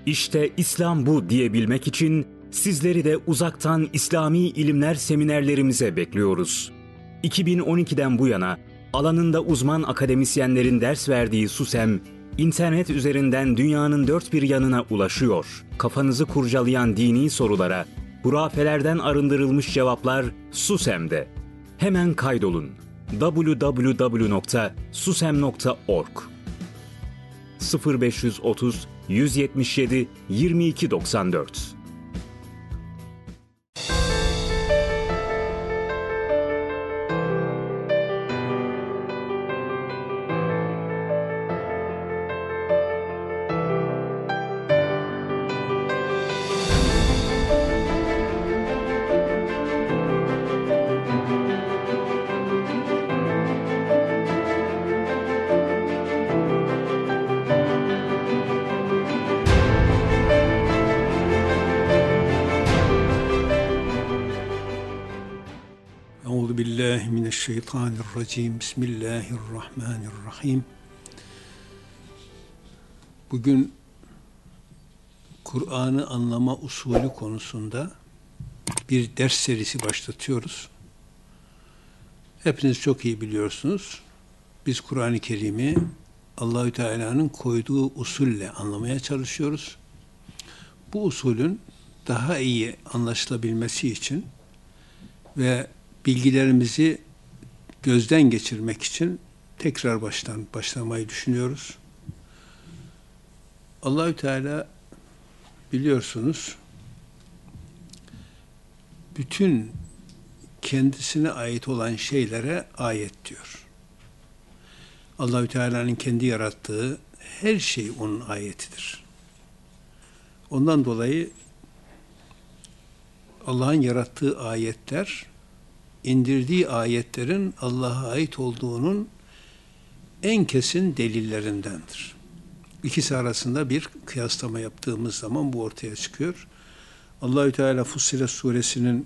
İşte İslam bu diyebilmek için sizleri de uzaktan İslami ilimler seminerlerimize bekliyoruz. 2012'den bu yana alanında uzman akademisyenlerin ders verdiği SUSEM, internet üzerinden dünyanın dört bir yanına ulaşıyor. Kafanızı kurcalayan dini sorulara hurafelerden arındırılmış cevaplar SUSEM'de. Hemen kaydolun. www.susem.org 0530 177 2294. Euzubillahimineşşeytanirracim. Bismillahirrahmanirrahim. Bugün Kur'an'ı anlama usulü konusunda bir ders serisi başlatıyoruz. Hepiniz çok iyi biliyorsunuz. Biz Kur'an-ı Kerim'i Allahü Teala'nın koyduğu usulle anlamaya çalışıyoruz. Bu usulün daha iyi anlaşılabilmesi için ve bilgilerimizi gözden geçirmek için tekrar başlamayı düşünüyoruz. Allahü Teala biliyorsunuz bütün kendisine ait olan şeylere ayet diyor. Allahü Teala'nın kendi yarattığı her şey onun ayetidir. Ondan dolayı Allah'ın yarattığı ayetler, indirdiği ayetlerin Allah'a ait olduğunun en kesin delillerindendir. İkisi arasında bir kıyaslama yaptığımız zaman bu ortaya çıkıyor. Allahü Teala Fussilet suresinin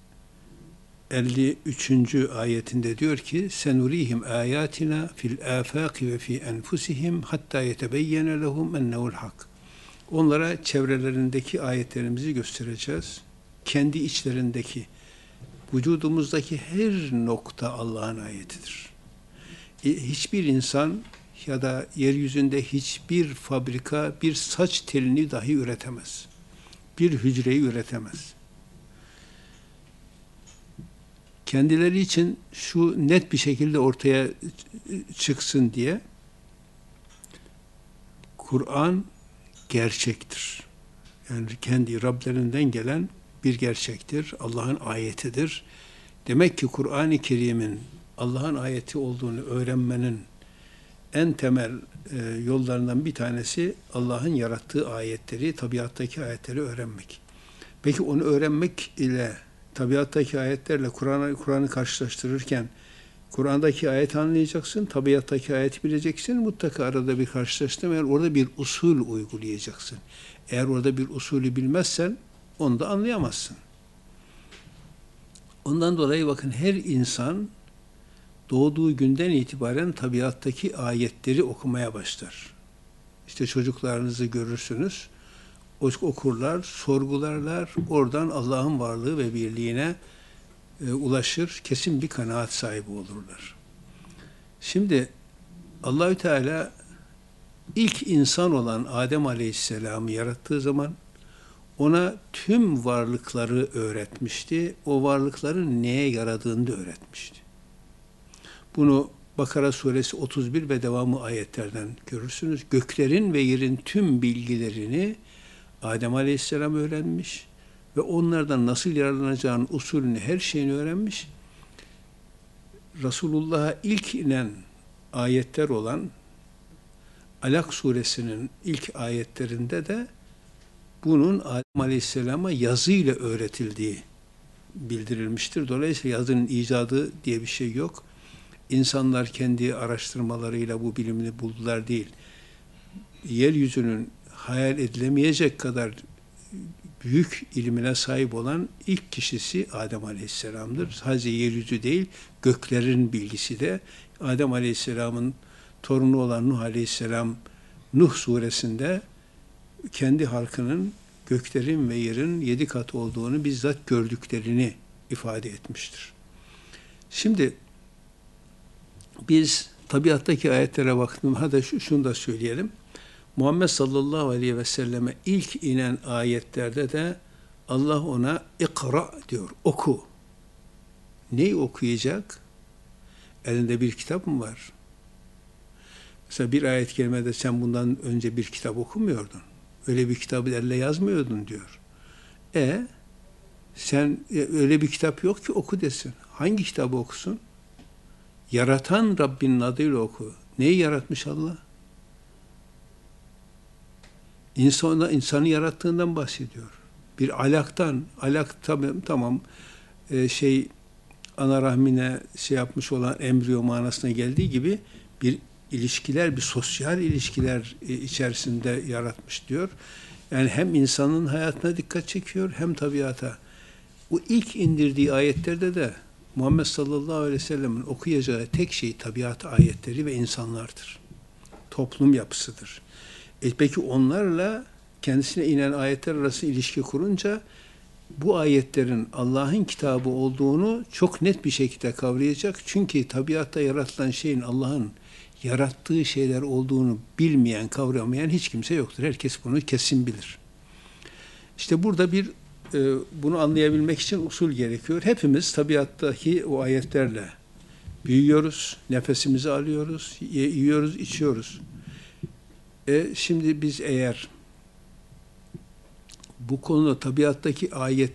53. ayetinde diyor ki: "Senurihim ayatina fil afaqi ve fi enfusihim hatta yetebeyyene lehum ennehu'l hak." Onlara çevrelerindeki ayetlerimizi göstereceğiz. Kendi içlerindeki, vücudumuzdaki her nokta Allah'ın ayetidir. Hiçbir insan ya da yeryüzünde hiçbir fabrika bir saç telini dahi üretemez. Bir hücreyi üretemez. Kendileri için şu net bir şekilde ortaya çıksın diye Kur'an gerçektir. Yani kendi Rablerinden gelen bir gerçektir. Allah'ın ayetidir. Demek ki Kur'an-ı Kerim'in Allah'ın ayeti olduğunu öğrenmenin en temel yollarından bir tanesi Allah'ın yarattığı ayetleri, tabiattaki ayetleri öğrenmek. Peki onu öğrenmek ile tabiattaki ayetlerle Kur'an'ı karşılaştırırken Kur'an'daki ayeti anlayacaksın, tabiattaki ayeti bileceksin, mutlaka arada bir karşılaştırma, yani orada bir usul uygulayacaksın. Eğer orada bir usulü bilmezsen onu da anlayamazsın. Ondan dolayı bakın, her insan doğduğu günden itibaren tabiattaki ayetleri okumaya başlar. İşte çocuklarınızı görürsünüz, okurlar, sorgularlar, oradan Allah'ın varlığı ve birliğine ulaşır, kesin bir kanaat sahibi olurlar. Şimdi Allahü Teala ilk insan olan Adem Aleyhisselam'ı yarattığı zaman ona tüm varlıkları öğretmişti. O varlıkların neye yaradığını da öğretmişti. Bunu Bakara suresi 31 ve devamı ayetlerden görürsünüz. Göklerin ve yerin tüm bilgilerini Adem Aleyhisselam öğrenmiş ve onlardan nasıl yararlanacağının usulünü, her şeyini öğrenmiş. Resulullah'a ilk inen ayetler olan Alak suresinin ilk ayetlerinde de bunun Adem Aleyhisselam'a yazıyla öğretildiği bildirilmiştir. Dolayısıyla yazının icadı diye bir şey yok. İnsanlar kendi araştırmalarıyla bu bilimini buldular değil. Yeryüzünün hayal edilemeyecek kadar büyük ilmine sahip olan ilk kişisi Adem Aleyhisselam'dır. Sadece yeryüzü değil, göklerin bilgisi de Adem Aleyhisselam'ın torunu olan Nuh Aleyhisselam, Nuh suresinde kendi halkının göklerin ve yerin 7 kat olduğunu bizzat gördüklerini ifade etmiştir. Şimdi biz tabiattaki ayetlere baktığımızda şunu da söyleyelim. Muhammed sallallahu aleyhi ve selleme ilk inen ayetlerde de Allah ona ikra diyor, oku. Neyi okuyacak? Elinde bir kitap mı var? Mesela bir ayet-i kerimede sen bundan önce bir kitap okumuyordun. Öyle bir kitabı elle yazmıyordun diyor. Sen öyle bir kitap yok ki oku desin. Hangi kitabı okusun? Yaratan Rabbinin adıyla oku. Neyi yaratmış Allah? İnsanı yarattığından bahsediyor. Bir alaktan, tamam ana rahmine yapmış olan embriyo manasına geldiği gibi bir ilişkiler, bir sosyal ilişkiler içerisinde yaratmış diyor. Yani hem insanın hayatına dikkat çekiyor hem tabiata. Bu ilk indirdiği ayetlerde de Muhammed sallallahu aleyhi ve sellem'in okuyacağı tek şey tabiat ayetleri ve insanlardır. Toplum yapısıdır. Peki onlarla kendisine inen ayetler arası ilişki kurunca bu ayetlerin Allah'ın kitabı olduğunu çok net bir şekilde kavrayacak. Çünkü tabiatta yaratılan şeyin Allah'ın yarattığı şeyler olduğunu bilmeyen, kavramayan hiç kimse yoktur. Herkes bunu kesin bilir. İşte burada bunu anlayabilmek için usul gerekiyor. Hepimiz tabiattaki o ayetlerle büyüyoruz, nefesimizi alıyoruz, yiyoruz, içiyoruz. Şimdi biz eğer bu konuda tabiattaki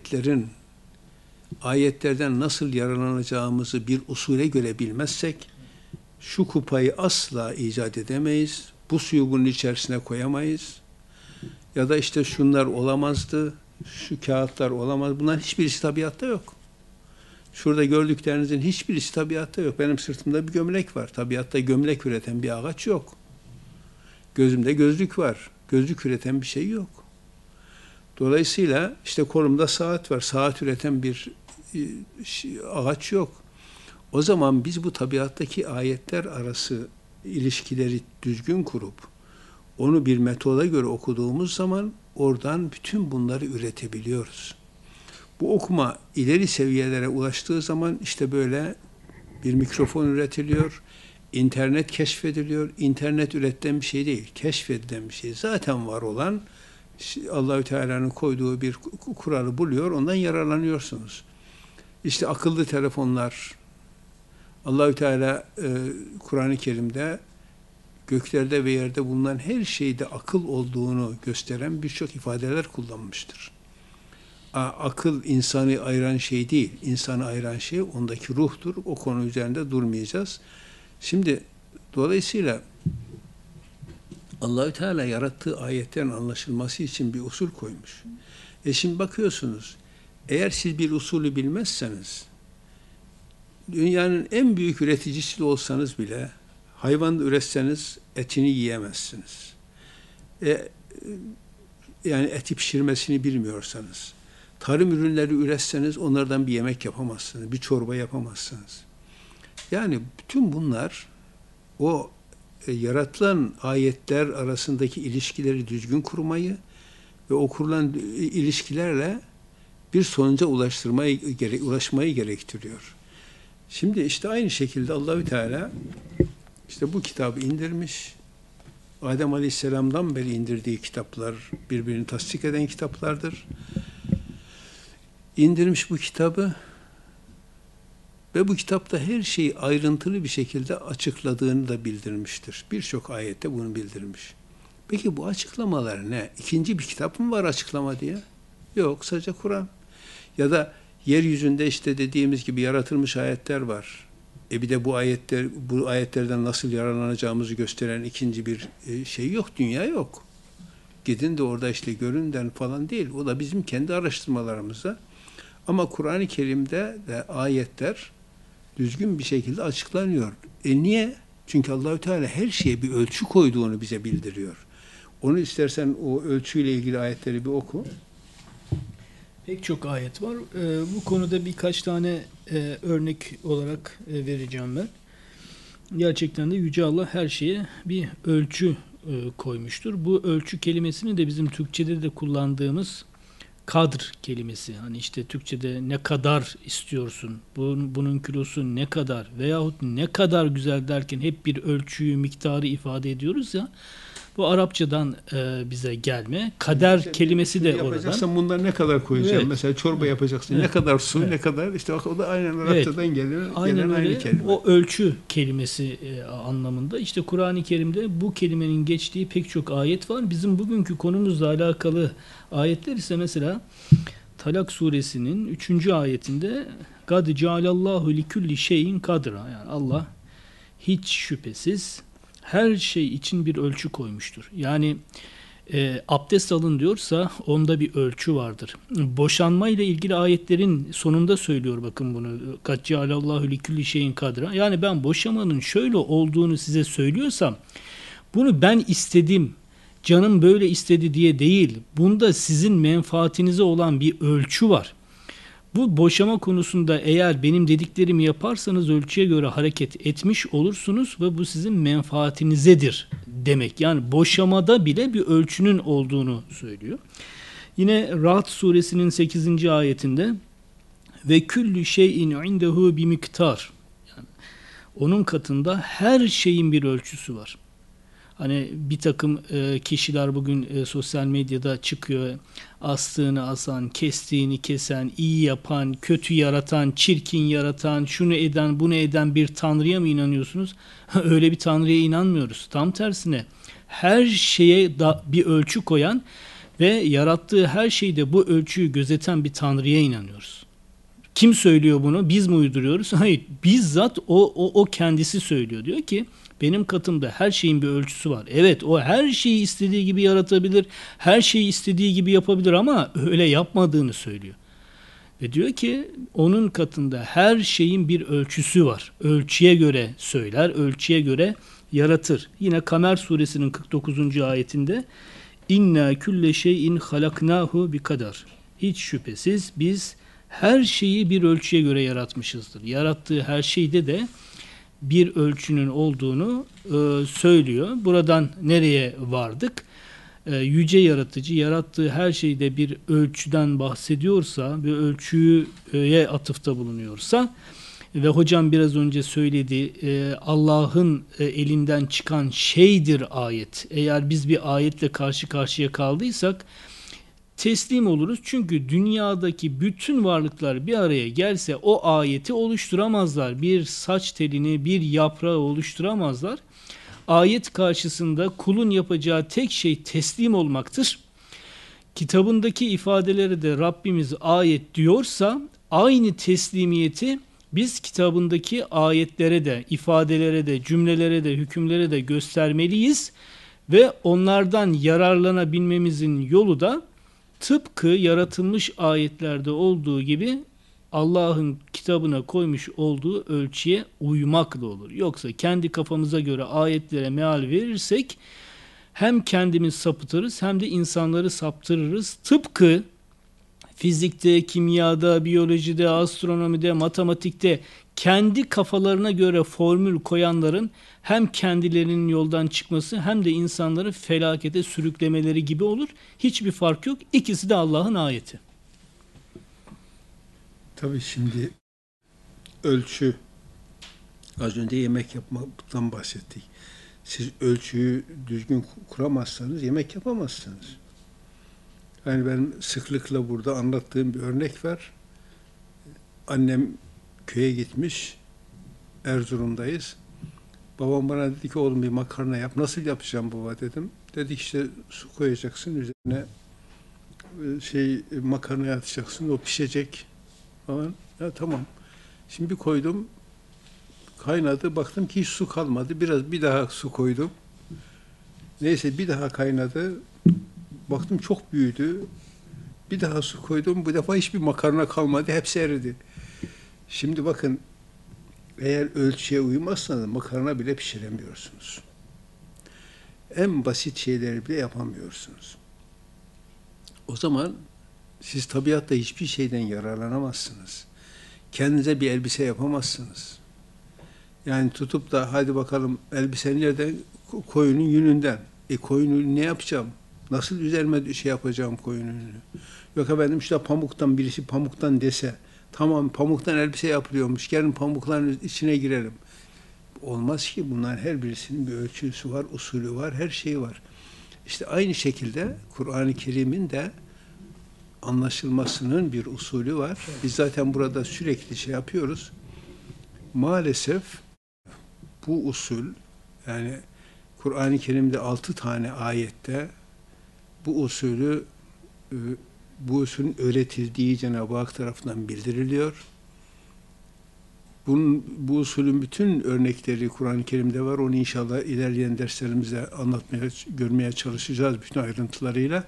ayetlerden nasıl yararlanacağımızı bir usule göre bilmezsek, şu kupayı asla icat edemeyiz, bu suyu bunun içerisine koyamayız, ya da işte şunlar olamazdı, şu kağıtlar olamaz, bunların hiçbirisi tabiatta yok. Şurada gördüklerinizin hiçbirisi tabiatta yok. Benim sırtımda bir gömlek var. Tabiatta gömlek üreten bir ağaç yok. Gözümde gözlük var. Gözlük üreten bir şey yok. Dolayısıyla işte kolumda saat var. Saat üreten bir ağaç yok. O zaman biz bu tabiattaki ayetler arası ilişkileri düzgün kurup onu bir metoda göre okuduğumuz zaman oradan bütün bunları üretebiliyoruz. Bu okuma ileri seviyelere ulaştığı zaman işte böyle bir mikrofon üretiliyor, internet keşfediliyor. İnternet üretilen bir şey değil, keşfedilen bir şey. Zaten var olan Allah-u Teala'nın koyduğu bir kuralı buluyor, ondan yararlanıyorsunuz. İşte akıllı telefonlar, Allah-u Teala Kur'an-ı Kerim'de göklerde ve yerde bulunan her şeyde akıl olduğunu gösteren birçok ifadeler kullanmıştır. Akıl insanı ayıran şey değil, insanı ayıran şey ondaki ruhtur. O konu üzerinde durmayacağız. Şimdi dolayısıyla Allah-u Teala yarattığı ayetlerin anlaşılması için bir usul koymuş. Şimdi bakıyorsunuz, eğer siz bir usulü bilmezseniz, dünyanın en büyük üreticisi de olsanız bile, hayvan üretseniz etini yiyemezsiniz. Yani eti pişirmesini bilmiyorsanız, tarım ürünleri üretseniz onlardan bir yemek yapamazsınız, bir çorba yapamazsınız. Yani bütün bunlar o yaratılan ayetler arasındaki ilişkileri düzgün kurmayı ve o kurulan ilişkilerle bir sonuca ulaşmayı gerektiriyor. Şimdi işte aynı şekilde Allahü Teala işte bu kitabı indirmiş. Adem Aleyhisselam'dan beri indirdiği kitaplar birbirini tasdik eden kitaplardır. İndirmiş bu kitabı ve bu kitapta her şeyi ayrıntılı bir şekilde açıkladığını da bildirmiştir. Birçok ayette bunu bildirmiş. Peki bu açıklamalar ne? İkinci bir kitap mı var açıklama diye? Yok, sadece Kur'an. Ya da yeryüzünde işte dediğimiz gibi yaratılmış ayetler var. Bir de bu ayetlerden nasıl yararlanacağımızı gösteren ikinci bir şey yok, dünya yok. Gidin de orada işte göründen falan değil. O da bizim kendi araştırmalarımızda. Ama Kur'an-ı Kerim'de de ayetler düzgün bir şekilde açıklanıyor. Niye? Çünkü Allahü Teala her şeye bir ölçü koyduğunu bize bildiriyor. Onu istersen o ölçüyle ilgili ayetleri bir oku. Pek çok ayet var. Bu konuda birkaç tane örnek olarak vereceğim ben. Gerçekten de Yüce Allah her şeye bir ölçü koymuştur. Bu ölçü kelimesini de bizim Türkçe'de de kullandığımız kadr kelimesi. Hani işte Türkçe'de ne kadar istiyorsun, bunun kilosu ne kadar veyahut ne kadar güzel derken hep bir ölçüyü, miktarı ifade ediyoruz ya. Bu Arapçadan bize gelme. Kader İşte kelimesi de oradan. Yapacaksan bundan ne kadar koyacağım? Evet. Mesela çorba yapacaksın. Ne kadar su, ne kadar işte bak o da aynen Arapçadan gelen aynı kelime. O ölçü kelimesi anlamında. İşte Kur'an-ı Kerim'de bu kelimenin geçtiği pek çok ayet var. Bizim bugünkü konumuzla alakalı ayetler ise mesela Talak suresinin 3. ayetinde "Kad cealallahu likulli şeyin kadra." Yani Allah hiç şüphesiz her şey için bir ölçü koymuştur. Yani abdest alın diyorsa onda bir ölçü vardır. Boşanma ile ilgili ayetlerin sonunda söylüyor bakın bunu. "Kad cealallahu likulli şeyin kadra." Yani ben boşamanın şöyle olduğunu size söylüyorsam bunu ben istedim, canım böyle istedi diye değil. Bunda sizin menfaatinize olan bir ölçü var. Bu boşama konusunda eğer benim dediklerimi yaparsanız ölçüye göre hareket etmiş olursunuz ve bu sizin menfaatinizedir demek. Yani boşamada bile bir ölçünün olduğunu söylüyor. Yine Ra'd suresinin 8. ayetinde "Ve küllü şeyin indehu bi miktar." Yani onun katında her şeyin bir ölçüsü var. Hani bir takım kişiler bugün sosyal medyada çıkıyor. Astığını asan, kestiğini kesen, iyi yapan, kötü yaratan, çirkin yaratan, şunu eden, bunu eden bir tanrıya mı inanıyorsunuz? Öyle bir tanrıya inanmıyoruz. Tam tersine her şeye bir ölçü koyan ve yarattığı her şeyde bu ölçüyü gözeten bir tanrıya inanıyoruz. Kim söylüyor bunu? Biz mi uyduruyoruz? Hayır. Bizzat o kendisi söylüyor. Diyor ki benim katımda her şeyin bir ölçüsü var. Evet, o her şeyi istediği gibi yaratabilir, her şeyi istediği gibi yapabilir ama öyle yapmadığını söylüyor. Ve diyor ki onun katında her şeyin bir ölçüsü var. Ölçüye göre söyler, ölçüye göre yaratır. Yine Kamer suresinin 49. ayetinde "İnna külle şeyin halaknahu bi kadar." Hiç şüphesiz biz her şeyi bir ölçüye göre yaratmışızdır. Yarattığı her şeyde de bir ölçünün olduğunu söylüyor. Buradan nereye vardık? Yüce yaratıcı yarattığı her şeyde bir ölçüden bahsediyorsa, bir ölçüye atıfta bulunuyorsa ve hocam biraz önce söyledi Allah'ın elinden çıkan şeydir ayet. Eğer biz bir ayetle karşı karşıya kaldıysak teslim oluruz. Çünkü dünyadaki bütün varlıklar bir araya gelse o ayeti oluşturamazlar. Bir saç telini, bir yaprağı oluşturamazlar. Ayet karşısında kulun yapacağı tek şey teslim olmaktır. Kitabındaki ifadeleri de Rabbimiz ayet diyorsa aynı teslimiyeti biz kitabındaki ayetlere de, ifadelere de, cümlelere de, hükümlere de göstermeliyiz ve onlardan yararlanabilmemizin yolu da tıpkı yaratılmış ayetlerde olduğu gibi Allah'ın kitabına koymuş olduğu ölçüye uymakla olur. Yoksa kendi kafamıza göre ayetlere meal verirsek hem kendimiz sapıtırız hem de insanları saptırırız. Tıpkı fizikte, kimyada, biyolojide, astronomide, matematikte kendi kafalarına göre formül koyanların hem kendilerinin yoldan çıkması hem de insanları felakete sürüklemeleri gibi olur. Hiçbir fark yok. İkisi de Allah'ın ayeti. Tabii şimdi ölçü, az önce yemek yapmaktan bahsettik. Siz ölçüyü düzgün kuramazsanız yemek yapamazsınız. Yani ben sıklıkla burada anlattığım bir örnek var. Annem köye gitmiş, Erzurum'dayız. Babam bana dedi ki oğlum bir makarna yap. Nasıl yapacağım baba dedim. Dedi işte su koyacaksın üzerine makarnayı atacaksın o pişecek falan. Ya tamam. Şimdi bir koydum kaynadı baktım ki hiç su kalmadı. Bir daha su koydum. Neyse bir daha kaynadı. Baktım çok büyüdü. Bir daha su koydum. Bu defa hiçbir makarna kalmadı. Hepsi eridi. Şimdi bakın eğer ölçüye uymazsanız makarna bile pişiremiyorsunuz. En basit şeyleri bile yapamıyorsunuz. O zaman siz tabiatta hiçbir şeyden yararlanamazsınız. Kendinize bir elbise yapamazsınız. Yani tutup da hadi bakalım elbise nereden? Koyunun yününden. Koyun ne yapacağım? Nasıl üzerime şey yapacağım koyun. Yok efendim işte pamuktan, birisi pamuktan dese, tamam pamuktan elbise yapılıyormuş, gelin pamukların içine girelim. Olmaz ki, bunların her birisinin bir ölçüsü var, usulü var, her şeyi var. İşte aynı şekilde Kur'an-ı Kerim'in de anlaşılmasının bir usulü var. Biz zaten burada sürekli şey yapıyoruz. Maalesef bu usul, yani Kur'an-ı Kerim'de 6 tane ayette bu usulü, bu usulün öğretildiği Cenab-ı Hak tarafından bildiriliyor. Bu usulün bütün örnekleri Kur'an-ı Kerim'de var. Onu inşallah ilerleyen derslerimizde anlatmaya, görmeye çalışacağız bütün ayrıntılarıyla.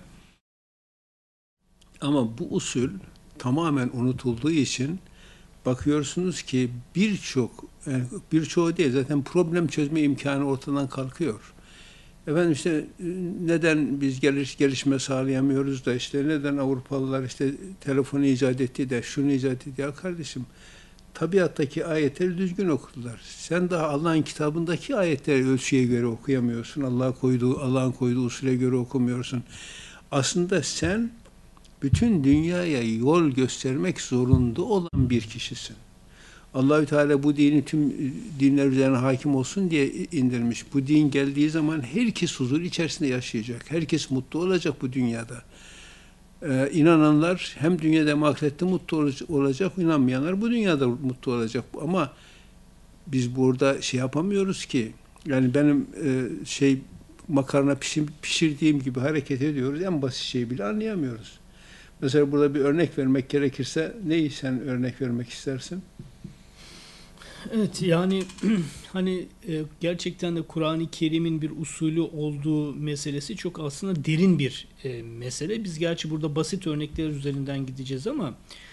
Ama bu usul tamamen unutulduğu için bakıyorsunuz ki birçoğu değil, zaten problem çözme imkanı ortadan kalkıyor. Efendim işte neden biz gelişme sağlayamıyoruz da, işte neden Avrupalılar işte telefonu icat etti de şunu icat etti. Ya kardeşim, tabiattaki ayetleri düzgün okudular. Sen daha Allah'ın kitabındaki ayetleri ölçüye göre okuyamıyorsun. Allah'ın koyduğu usule göre okumuyorsun. Aslında sen bütün dünyaya yol göstermek zorunda olan bir kişisin. Allahü Teala bu dini tüm dinler üzerine hakim olsun diye indirmiş. Bu din geldiği zaman herkes huzur içerisinde yaşayacak. Herkes mutlu olacak bu dünyada. İnananlar hem dünyada hem ahirette mutlu olacak. İnanmayanlar bu dünyada mutlu olacak. Ama biz burada şey yapamıyoruz ki. Yani benim makarna pişirdiğim gibi hareket ediyoruz. En basit şeyi bile anlayamıyoruz. Mesela burada bir örnek vermek gerekirse neyi sen örnek vermek istersin? Evet, yani hani gerçekten de Kur'an-ı Kerim'in bir usulü olduğu meselesi çok aslında derin bir mesele. Biz gerçi burada basit örnekler üzerinden gideceğiz ama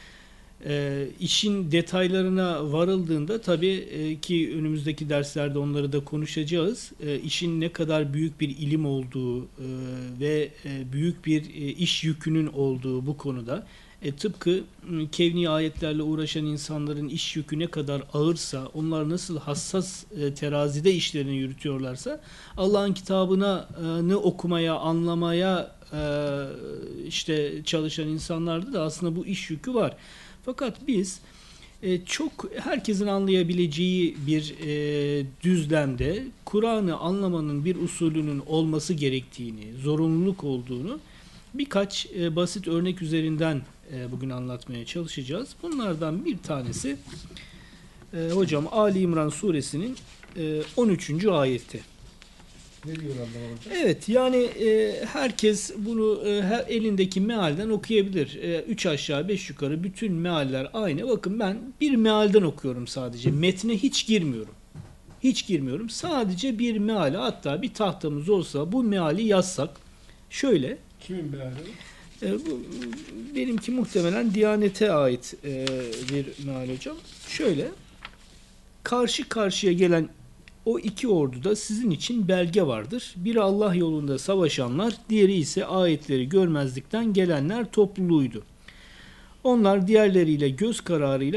işin detaylarına varıldığında tabii ki önümüzdeki derslerde onları da konuşacağız. İşin ne kadar büyük bir ilim olduğu ve büyük bir iş yükünün olduğu bu konuda, tıpkı kevni ayetlerle uğraşan insanların iş yükü ne kadar ağırsa, onlar nasıl hassas terazide işlerini yürütüyorlarsa, Allah'ın kitabını okumaya, anlamaya işte çalışan insanlarda da aslında bu iş yükü var. Fakat biz çok herkesin anlayabileceği bir düzlemde Kur'an'ı anlamanın bir usulünün olması gerektiğini, zorunluluk olduğunu birkaç basit örnek üzerinden bugün anlatmaya çalışacağız. Bunlardan bir tanesi hocam Ali İmran suresinin 13. ayeti. Ne diyor Allah hocam? Evet, yani herkes bunu elindeki mealden okuyabilir. 3 aşağı 5 yukarı bütün mealler aynı. Bakın ben bir mealden okuyorum sadece. Metne hiç girmiyorum. Hiç girmiyorum. Sadece bir meali, hatta bir tahtamız olsa bu meali yazsak şöyle. Kimin meali? Benimki muhtemelen Diyanet'e ait bir meal hocam. Şöyle, karşı karşıya gelen o iki orduda sizin için belge vardır. Biri Allah yolunda savaşanlar, diğeri ise ayetleri görmezlikten gelenler topluluğuydu. Onlar diğerleriyle göz kararıyla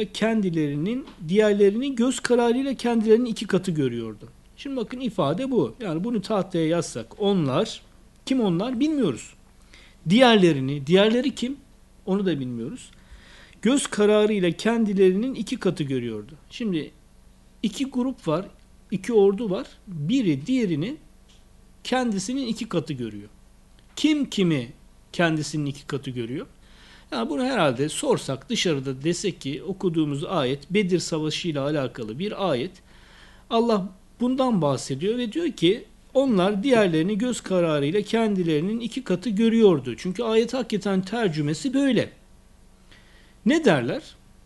kendilerinin iki katı görüyordu. Şimdi bakın, ifade bu. Yani bunu tahtaya yazsak, onlar, kim onlar bilmiyoruz. Diğerleri kim? Onu da bilmiyoruz. Göz kararıyla kendilerinin iki katı görüyordu. Şimdi iki grup var, iki ordu var. Biri diğerini kendisinin iki katı görüyor. Kim kimi kendisinin iki katı görüyor? Yani bunu herhalde sorsak, dışarıda desek ki okuduğumuz ayet Bedir Savaşı ile alakalı bir ayet. Allah bundan bahsediyor ve diyor ki onlar diğerlerini göz kararıyla kendilerinin iki katı görüyordu. Çünkü ayet hakikaten tercümesi böyle. Ne derler?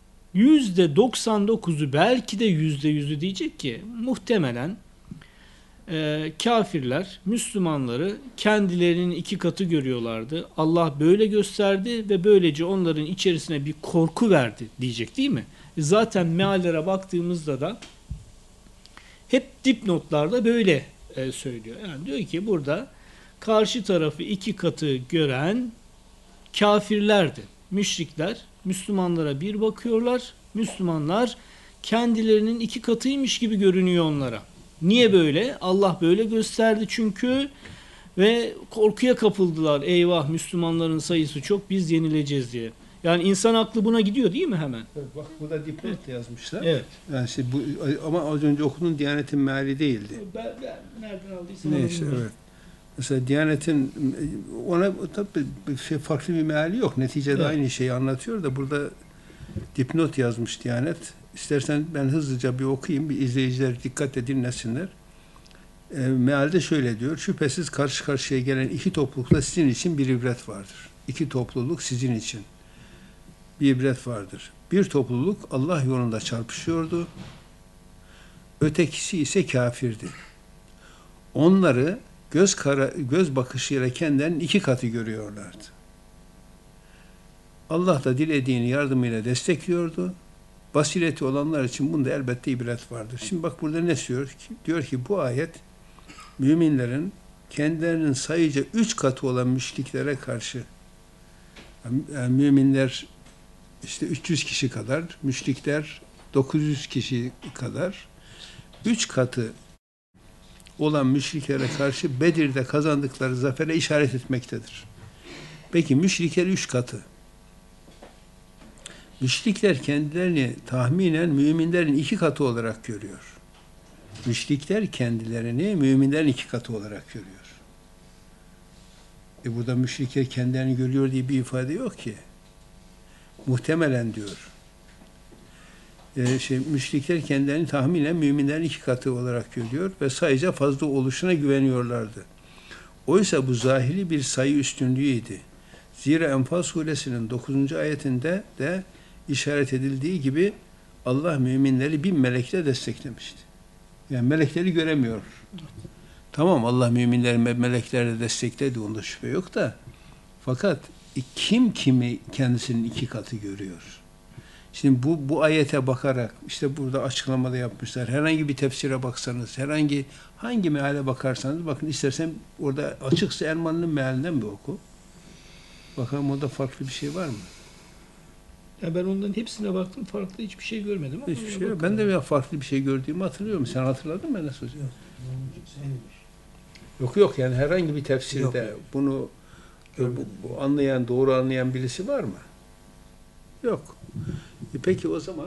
%99'u, belki de %100'ü diyecek ki muhtemelen kafirler Müslümanları kendilerinin iki katı görüyorlardı. Allah böyle gösterdi ve böylece onların içerisine bir korku verdi diyecek, değil mi? Zaten meallere baktığımızda da hep dipnotlarda böyle söylüyor. Yani diyor ki burada karşı tarafı iki katı gören kafirlerdi. Müşrikler Müslümanlara bir bakıyorlar. Müslümanlar kendilerinin iki katıymış gibi görünüyor onlara. Niye böyle? Allah böyle gösterdi çünkü Ve korkuya kapıldılar. Eyvah, Müslümanların sayısı çok, biz yenileceğiz diye. Yani insan aklı buna gidiyor değil mi hemen? Evet, bak burada dipnot yazmışlar. Evet. Yani işte bu, ama az önce okuduğun Diyanet'in meali değildi. Ben nereden aldıysam Neyse, evet. Mesela Diyanet'in ona tabii farklı bir meali yok. Neticede Evet. aynı şeyi anlatıyor da burada dipnot yazmış Diyanet. İstersen ben hızlıca bir okuyayım, bir izleyiciler dikkatle dinlesinler. Mealde şöyle diyor: şüphesiz karşı karşıya gelen iki toplulukla sizin için bir ibret vardır. İki topluluk sizin için bir ibret vardır. Bir topluluk Allah yolunda çarpışıyordu. Ötekisi ise kafirdi. Onları göz bakışıyla kendilerinin iki katı görüyorlardı. Allah da dilediğini yardımıyla destekliyordu. Basireti olanlar için bunda elbette ibret vardır. Şimdi bak burada ne diyor ki? Diyor ki bu ayet müminlerin kendilerinin sayıca 3 katı olan müşriklere karşı, yani müminler işte 300 kişi kadar, müşrikler 900 kişi kadar, 3 katı olan müşriklere karşı Bedir'de kazandıkları zafere işaret etmektedir. Peki müşrikler 3 katı. Müşrikler kendilerini tahminen müminlerin 2 katı olarak görüyor. Müşrikler kendilerini müminlerin 2 katı olarak görüyor. Burada müşrikler kendilerini görüyor diye bir ifade yok ki. Muhtemelen diyor. Müşrikler kendilerini tahminen müminlerin 2 katı olarak görüyor ve sayıca fazla oluşuna güveniyorlardı. Oysa bu zahiri bir sayı üstünlüğüydü. Zira Enfal suresinin 9. ayetinde de işaret edildiği gibi Allah müminleri 1000 melekle desteklemişti. Yani melekleri göremiyor. Tamam, Allah müminleri meleklerle destekledi, onda şüphe yok da, fakat kim kimi kendisinin 2 katı görüyor? Şimdi bu ayete bakarak, işte burada açıklamada yapmışlar. Herhangi bir tefsire baksanız, hangi meale bakarsanız bakın, istersen orada açıksa Elmalı'nın mealinden bir oku. Bakalım orada farklı bir şey var mı? Ya ben onların hepsine baktım, farklı hiçbir şey görmedim. Ama Hiçbir şey yok. Ben de ya farklı bir şey gördüğümü hatırlıyorum. Sen hatırladın mı Enes Hocam? Yok yani herhangi bir tefsirde yok. Bunu bu anlayan, doğru anlayan birisi var mı? Yok. Peki o zaman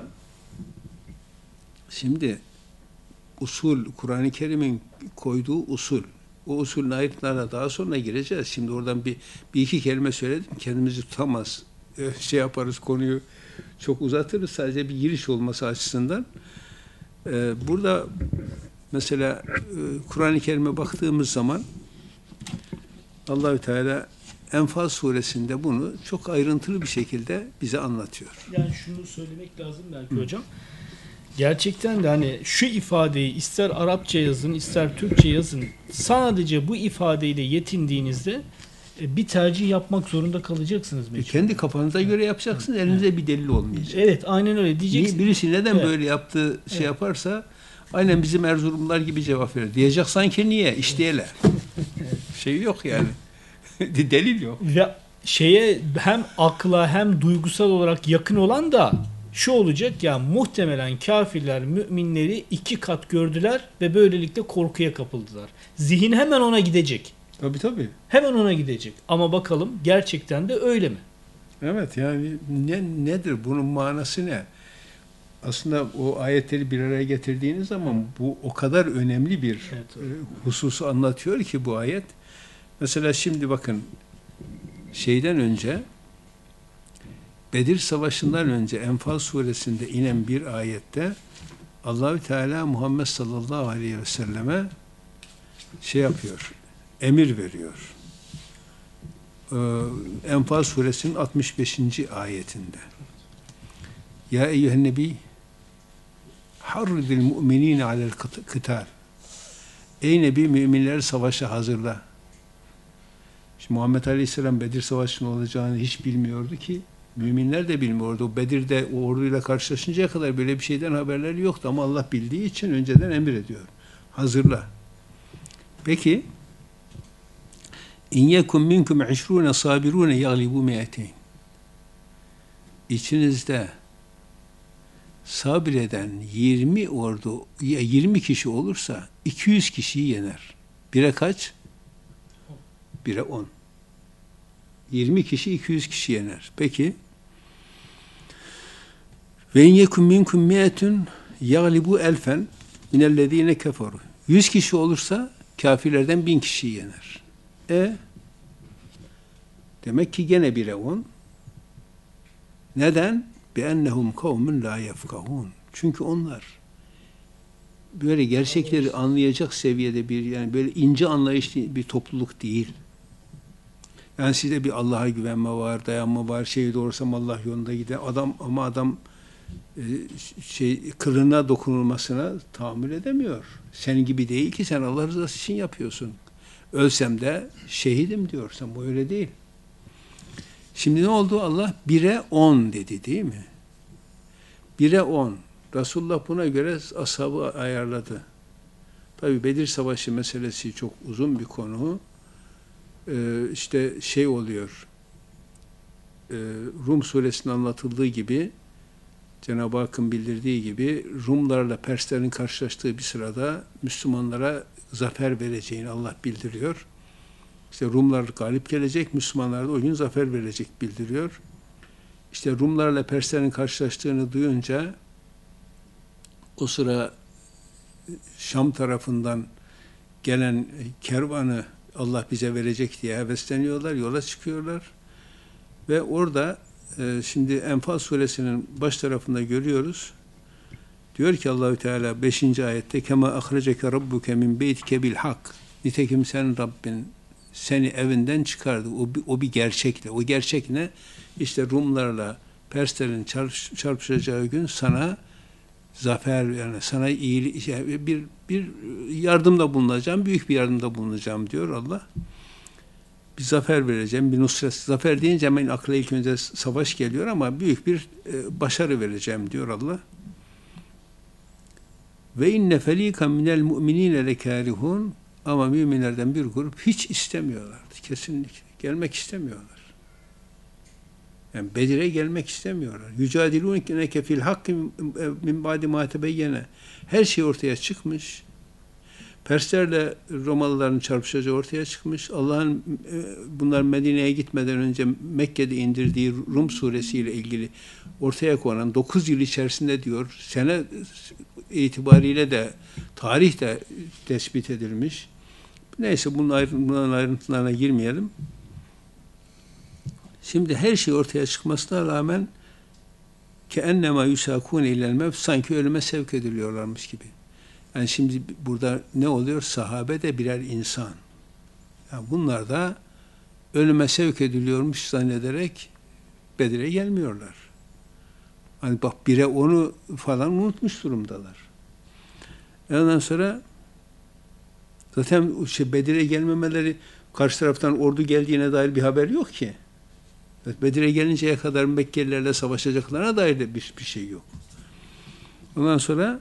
şimdi usul, Kur'an-ı Kerim'in koyduğu usul, o usulün ayrıntılarına daha sonra gireceğiz. Şimdi oradan bir iki kelime söyledim. Kendimizi tutamaz. Yaparız, konuyu çok uzatırız. Sadece bir giriş olması açısından. Burada mesela Kur'an-ı Kerim'e baktığımız zaman Allahü Teala Enfal suresinde bunu çok ayrıntılı bir şekilde bize anlatıyor. Yani şunu söylemek lazım belki hocam. Gerçekten de hani şu ifadeyi ister Arapça yazın, ister Türkçe yazın, sadece bu ifadeyle yetindiğinizde bir tercih yapmak zorunda kalacaksınız. Kendi kafanıza göre yapacaksınız. Elinizde bir delil olmayacak. Evet, aynen öyle diyeceksiniz. Birisi neden böyle yaptığı yaparsa aynen bizim Erzurumlular gibi cevap verir. Diyecek sanki niye? İşleyeler. Şey yok yani. Delil yok. Ve hem akla hem duygusal olarak yakın olan da şu olacak ya, muhtemelen kafirler müminleri 2 kat gördüler ve böylelikle korkuya kapıldılar. Zihin hemen ona gidecek. Tabii. Hemen ona gidecek. Ama bakalım gerçekten de öyle mi? Evet, yani nedir? Bunun manası ne? Aslında o ayetleri bir araya getirdiğiniz zaman bu o kadar önemli bir hususu anlatıyor ki bu ayet. Mesela şimdi bakın, şeyden önce, Bedir Savaşı'ndan önce Enfal suresinde inen bir ayette Allahü Teala Muhammed sallallahu aleyhi ve selleme yapıyor, emir veriyor. Enfal suresinin 65. ayetinde. Ya eyyühen nebi harridil mu'minine alel kıtal. Ey Nebi, müminleri savaşa hazırla. Şimdi Muhammed Aleyhisselam Bedir Savaşı'nın olacağını hiç bilmiyordu ki. Müminler de bilmiyordu. O Bedir'de o orduyla karşılaşıncaya kadar böyle bir şeyden haberleri yoktu ama Allah bildiği için önceden emir ediyor. Hazırla. Peki İn yekum minkum 20 sabirun yaglibu mi'ateyn. İçinizde sabreden 20 kişi olursa 200 kişiyi yener. Bire kaç? 1'e 10. 20 kişi 200 kişi yener. Peki ve in yekun minkum mi'etun yaglibu elfen minellezine keferu. 100 kişi olursa kafirlerden 1000 kişi yener. Demek ki gene 1'e 10. Neden? Beennehum kavmun la yefkahun. Çünkü onlar böyle gerçekleri anlayacak seviyede yani böyle ince anlayışlı bir topluluk değil. Yani sizde bir Allah'a güvenme var, dayanma var, şehit olursam Allah yolunda gider. Adam kılına dokunulmasına tahammül edemiyor. Senin gibi değil ki, sen Allah rızası için yapıyorsun. Ölsem de şehidim diyorsan bu öyle değil. Şimdi ne oldu? Allah 1'e 10 dedi değil mi? 1'e 10. Resulullah buna göre ashabı ayarladı. Tabi Bedir Savaşı meselesi çok uzun bir konu. İşte oluyor. Rum suresinde anlatıldığı gibi, Cenab-ı Hakk'ın bildirdiği gibi Rumlarla Perslerin karşılaştığı bir sırada Müslümanlara zafer vereceğini Allah bildiriyor. İşte Rumlar galip gelecek, Müslümanlar da o gün zafer verecek bildiriyor. İşte Rumlarla Perslerin karşılaştığını duyunca o sıra Şam tarafından gelen kervanı Allah bize verecek diye hevesleniyorlar, yola çıkıyorlar. Ve orada şimdi Enfal suresinin baş tarafında görüyoruz. Diyor ki Allahü Teala 5. ayette kema ahreceke rabbuke min beytike bil hak. Nitekim senin Rabbin seni evinden çıkardı. O bir gerçekti. O gerçek ne? İşte Rumlarla Perslerin çarpışacağı gün sana zafer, yani sana iyilik, bir yardımda bulunacağım, büyük bir yardımda bulunacağım diyor Allah. Bir zafer vereceğim, bir nusret. Zafer deyince hemen akla ilk önce savaş geliyor ama büyük bir başarı vereceğim diyor Allah. Ve inne felikan minel mu'minine lekârihun, ama müminlerden bir grup hiç istemiyorlardı. Kesinlikle. Gelmek istemiyorlar. Yani Bedir'e gelmek istemiyorlar. Yücadilûneke fil hakkı min ba'di mâ tebeyyene. Her şey ortaya çıkmış. Perslerle Romalıların çarpışacağı ortaya çıkmış. Allah'ın bunlar Medine'ye gitmeden önce Mekke'de indirdiği Rum suresiyle ilgili ortaya konan 9 yıl içerisinde diyor, sene itibariyle de tarih de tespit edilmiş. Neyse bunların ayrıntılarına girmeyelim. Şimdi her şey ortaya çıkmasına rağmen keennema yusakûne ilel mevt, sanki ölüme sevk ediliyorlarmış gibi. Yani şimdi burada ne oluyor? Sahabe de birer insan. Yani bunlar da ölüme sevk ediliyormuş zannederek Bedir'e gelmiyorlar. Hani bak 1'e 10'u falan unutmuş durumdalar. Ondan sonra zaten Bedir'e gelmemeleri, karşı taraftan ordu geldiğine dair bir haber yok ki. Bedir'e gelinceye kadar Mekkelilerle savaşacaklarına dair de bir şey yok. Ondan sonra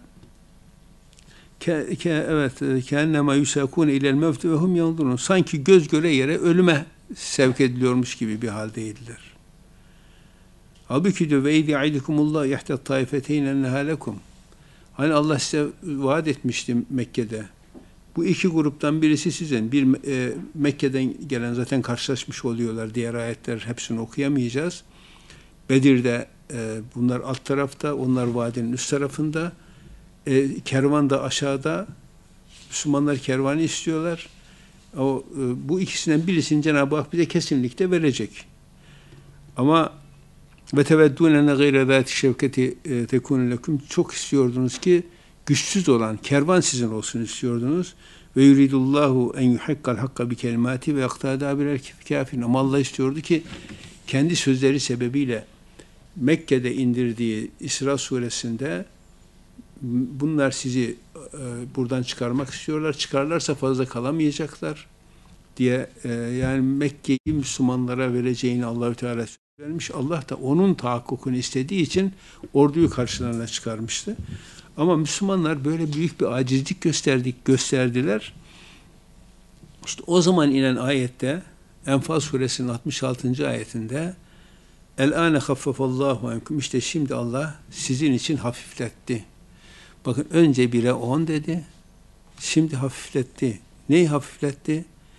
keennema yusakûne ilel mevt ve hum yanzurun. Sanki göz göre yere ölüme sevk ediliyormuş gibi bir haldeydiler. Halbuki diyor ve idî aidikumullah yahtet taifeteyn enneha lekum. Hani Allah size vaat etmişti Mekke'de. Bu iki gruptan birisi sizin. Bir Mekke'den gelen, zaten karşılaşmış oluyorlar. Diğer ayetler hepsini okuyamayacağız. Bedir'de bunlar alt tarafta, onlar vadinin üst tarafında. Kervan da aşağıda. Müslümanlar kervanı istiyorlar. Bu ikisinden birisini Cenab-ı Hak bize kesinlikle verecek. Ama ve teveddûnene gayre zâti şevketi tekûnü leküm, çok istiyordunuz ki güçsüz olan kervan sizin olsun istiyordunuz. Ve yuridullahu en yuhakkal hakka bi kelimati ve yaktâdâ birer kâfirin. Ama Allah istiyordu ki kendi sözleri sebebiyle Mekke'de indirdiği İsra suresinde bunlar sizi buradan çıkarmak istiyorlar. Çıkarlarsa fazla kalamayacaklar diye yani Mekke'yi Müslümanlara vereceğini Allahü Teala vermiş. Allah da onun tahakkukunu istediği için orduyu karşılarına çıkarmıştı. Ama Müslümanlar böyle büyük bir acizlik gösterdiler. İşte o zaman inen ayette, Enfal suresinin 66. ayetinde El-âne haffefallâhu ankum, işte şimdi Allah sizin için hafifletti. Bakın önce 1'e 10 dedi, şimdi hafifletti. Neyi hafifletti?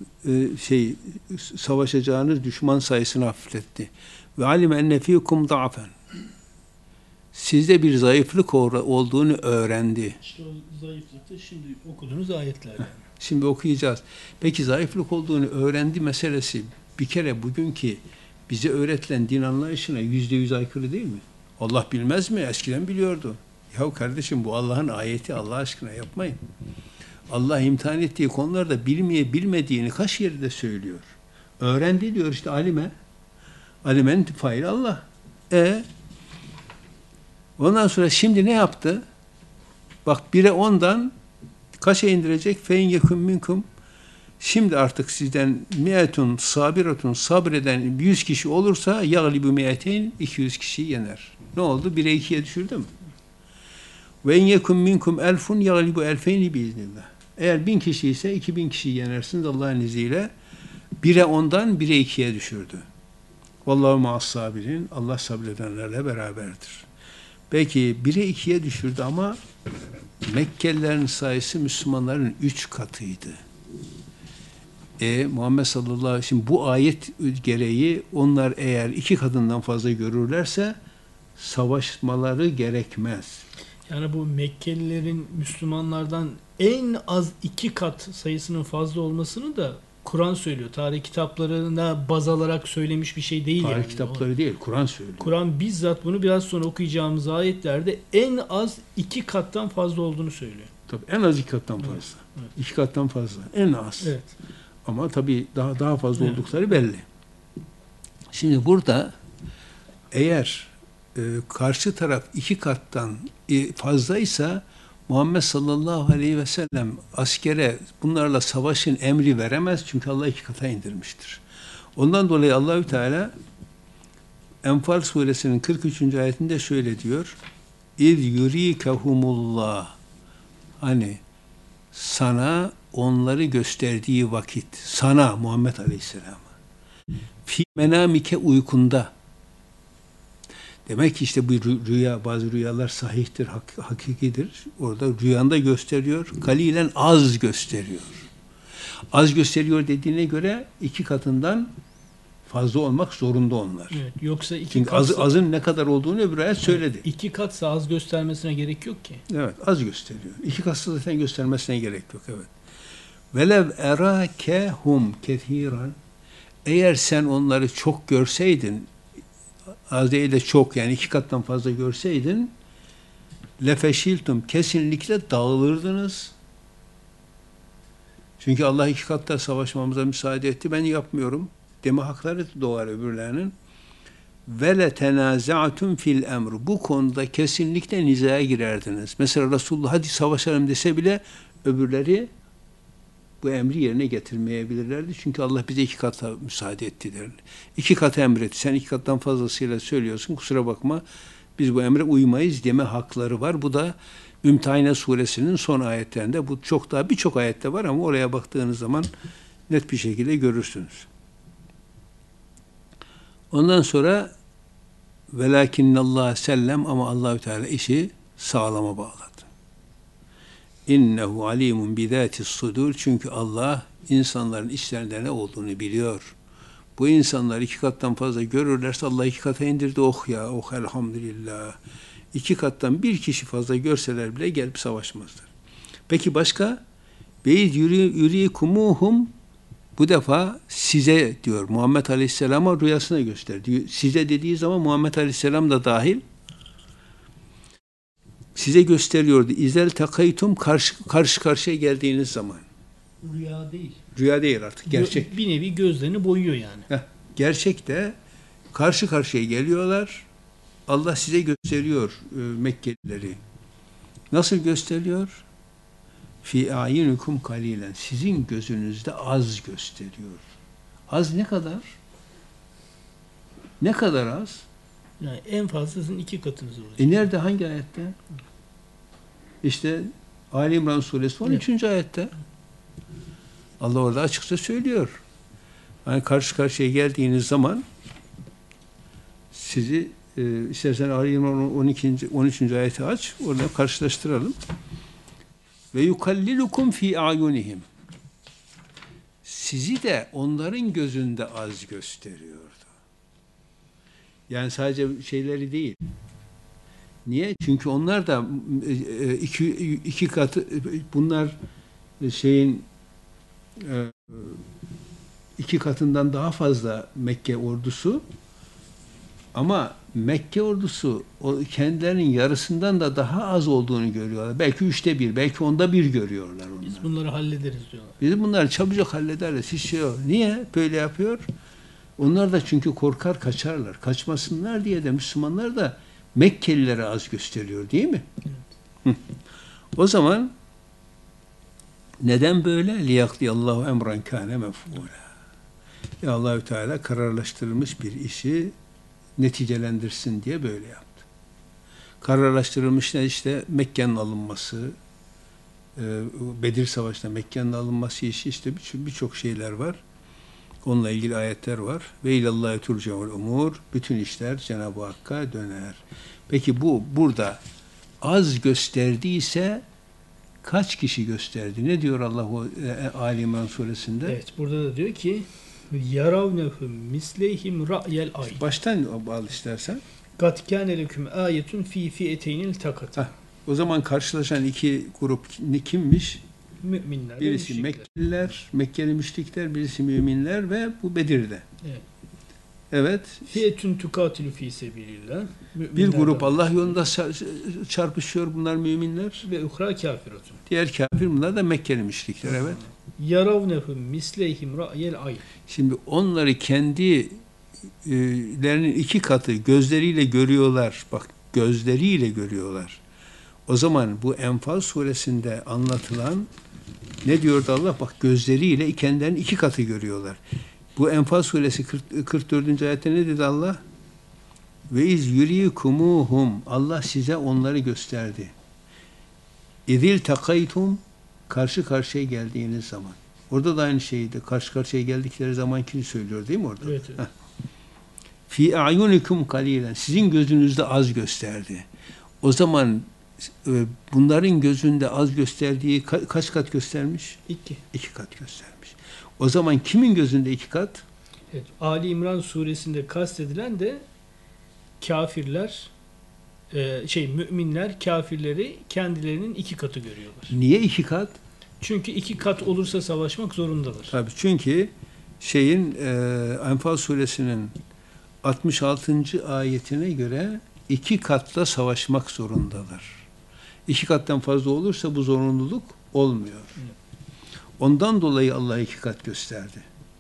savaşacağınız düşman sayısını hafifletti. Ve alime enne fikum da'fen. Sizde bir zayıflık olduğunu öğrendi. İşte o zayıflıkta şimdi okuduğunuz ayetler yani. Şimdi okuyacağız. Peki zayıflık olduğunu öğrendi meselesi bir kere bugünkü bize öğretilen din anlayışına %100 aykırı değil mi? Allah bilmez mi? Eskiden biliyordu. Ya kardeşim bu Allah'ın ayeti, Allah aşkına yapmayın. Allah imtihan ettiği konularda bilmediğini kaç yerde söylüyor. Öğrendi diyor işte alime. Alimenin faili Allah. Ondan sonra şimdi ne yaptı? Bak 1'e 10'dan kaça indirecek? Fein yekun minkum. Şimdi artık sizden mi'etun sabiratun sabreden 100 kişi olursa yaglibu mi'eteyn 200 kişiyi yener. Ne oldu? 1'e 2'ye düşürdü mü? Ve in yekun minkum elfun yaglibu elfeyni biiznillah. Eğer 1000 kişi ise 2000 kişiyi yenersiniz Allah'ın izniyle. 1'e 10'dan 1'e 2'ye düşürdü. Vallahu ma'as sabirin. Allah sabredenlerle beraberdir. Peki 1'e 2'ye düşürdü ama Mekkelilerin sayısı Müslümanların 3 katıydı. Muhammed sallallahu aleyhi ve sellem bu ayet gereği onlar eğer 2 katından fazla görürlerse savaşmaları gerekmez. Yani bu Mekkelilerin Müslümanlardan en az 2 kat sayısının fazla olmasını da Kur'an söylüyor. Tarih kitaplarına baz alarak söylemiş bir şey değil. Tarih kitapları değil, Kur'an söylüyor. Kur'an bizzat bunu biraz sonra okuyacağımız ayetlerde en az 2 kattan fazla olduğunu söylüyor. Tabii en az 2 kattan fazla. Evet. 2 kattan fazla. En az. Evet. Ama tabii daha fazla oldukları belli. Şimdi burada eğer karşı taraf 2 kattan fazlaysa Muhammed sallallahu aleyhi ve sellem askere bunlarla savaşın emri veremez çünkü Allah 2 kata indirmiştir. Ondan dolayı Allahü Teala Enfal suresinin 43. ayetinde şöyle diyor: İz yurikahumullah. Hani sana onları gösterdiği vakit, sana Muhammed Aleyhisselam'a fi menamike uykunda. Demek ki işte bu rüya, bazı rüyalar sahihtir, hakikidir. Orada rüyanda gösteriyor, kalilen az gösteriyor. Az gösteriyor dediğine göre 2 katından fazla olmak zorunda onlar. Evet, yoksa 2 çünkü katsa, azın ne kadar olduğunu öbür ayet söyledi. 2 katsa az göstermesine gerek yok ki. Evet, az gösteriyor. 2 katsa zaten göstermesine gerek yok. Evet. Velev erakehum kethiran. Eğer sen onları çok görseydin, az değil de çok, yani 2 kattan fazla görseydin, lefeşiltum, kesinlikle dağılırdınız. Çünkü Allah 2 katta savaşmamıza müsaade etti. Ben yapmıyorum deme hakları doğar öbürlerinin. Ve le tenaza'tum fil emr. Bu konuda kesinlikle nizaya girerdiniz. Mesela Resulullah hadi savaşalım dese bile öbürleri bu emri yerine getirmeyebilirlerdi. Çünkü Allah bize 2 kata müsaade etti derler. 2 kata emretti. Sen 2 kattan fazlasıyla söylüyorsun. Kusura bakma. Biz bu emre uymayız deme hakları var. Bu da Mümtehine suresinin son ayetlerinde. Bu çok daha birçok ayette var ama oraya baktığınız zaman net bir şekilde görürsünüz. Ondan sonra velakinnallah sellem, ama Allahü Teala işi sağlama bağladı. İnnehu alimun bizatis sudur. Çünkü Allah insanların içlerinde ne olduğunu biliyor. Bu insanlar 2 kattan fazla görürlerse Allah 2 kata indirdi. Oh ya, oh elhamdülillah. 2 kattan 1 kişi fazla görseler bile gelip savaşmazlar. Peki başka? Beyz yurikumuhum. Bu defa size diyor, Muhammed Aleyhisselam'a rüyasına gösterdi. Size dediği zaman Muhammed Aleyhisselam da dahil. Size gösteriyordu. İzel takaytum, karşı karşıya geldiğiniz zaman. Rüya değil. Rüya değil artık, gerçek. Bir nevi gözlerini boyuyor yani. Gerçekte karşı karşıya geliyorlar. Allah size gösteriyor Mekkelileri. Nasıl gösteriyor? Fi ayinukum kalilen. Sizin gözünüzde az gösteriyor. Az ne kadar? Ne kadar az? Yani en fazlasının 2 katınız olacak. Nerede, hangi ayette? İşte Ali İmran suresi 13. ayette. Allah orada açıkça söylüyor. Yani karşı karşıya geldiğiniz zaman sizi istersen Ali İmran 13. ayeti aç, orada karşılaştıralım. Ve yukallilukum fi ayunihim. sizi de onların gözünde az gösteriyordu. Yani sadece şeyleri değil. Niye? Çünkü onlar da iki katı, bunlar şeyin iki katından daha fazla Mekke ordusu, ama Mekke ordusu kendilerinin yarısından da daha az olduğunu görüyorlar. Belki 1/3, belki 1/10 görüyorlar onlar. Biz bunları hallederiz diyorlar. Biz bunları çabucak hallederiz. Hiç şey yok. Niye böyle yapıyor? Onlar da çünkü korkar, kaçarlar. Kaçmasınlar diye de Müslümanlar da Mekkelilere az gösteriyor, değil mi? Evet. O zaman neden böyle? لِيَقْضِيَ emran kâne mef'ûlâ. Ya Allahü Teala kararlaştırılmış bir işi neticelendirsin diye böyle yaptı. Kararlaştırılmış ne? İşte Mekke'nin alınması, Bedir Savaşı'nda Mekke'nin alınması işi, işte birçok şeyler var. Onunla ilgili ayetler var. Ve ilallâhi turcaul umur. Bütün işler Cenab-ı Hakk'a döner. Peki bu burada az gösterdiyse kaç kişi gösterdi? Ne diyor Allah o Ali İmran suresinde? Evet, burada da diyor ki yaravnehum misleyhim ra'yel ay. Baştan al istersen. Kat kâne leküm âyetun fî fi'eteynil takata. O zaman karşılaşan iki grup kimmiş? Müminler. Birisi Mekkeliler, Mekkeli müşrikler, birisi müminler ve bu Bedir'de. Evet. Evet. Fiyetun tukatilu fî sebilillah. Bir grup Allah yolunda çarpışıyor, bunlar müminler. Ve ukra kafiratun. Diğer kafir, bunlar da Mekkeli müşrikler, evet. Yaravnehum misleyhim ra'yel ay. Şimdi onları kendilerinin iki katı gözleriyle görüyorlar. Bak, gözleriyle görüyorlar. O zaman bu Enfal suresinde anlatılan ne diyordu Allah? Bak, gözleriyle kendilerinin iki katı görüyorlar. Bu Enfal suresi 44. ayette ne dedi Allah? Ve iz yurikumuhum, Allah size onları gösterdi. İzil takaytum, karşı karşıya geldiğiniz zaman. Orada da aynı şeydi. Karşı karşıya geldikleri zamankini söylüyor, değil mi orada? Evet, evet. Fi a'yunikum kalilen, sizin gözünüzde az gösterdi. O zaman bunların gözünde az gösterdiği kaç kat göstermiş? 2. 2 kat göstermiş. O zaman kimin gözünde 2 kat? Evet, Ali İmran suresinde kastedilen de kafirler, müminler kafirleri kendilerinin 2 katı görüyorlar. Niye 2 kat? Çünkü 2 kat olursa savaşmak zorundadır. Tabii, çünkü Enfal suresinin 66. ayetine göre 2 katla savaşmak zorundalar. 2 kattan fazla olursa bu zorunluluk olmuyor. Evet. Ondan dolayı Allah 2 kat gösterdi.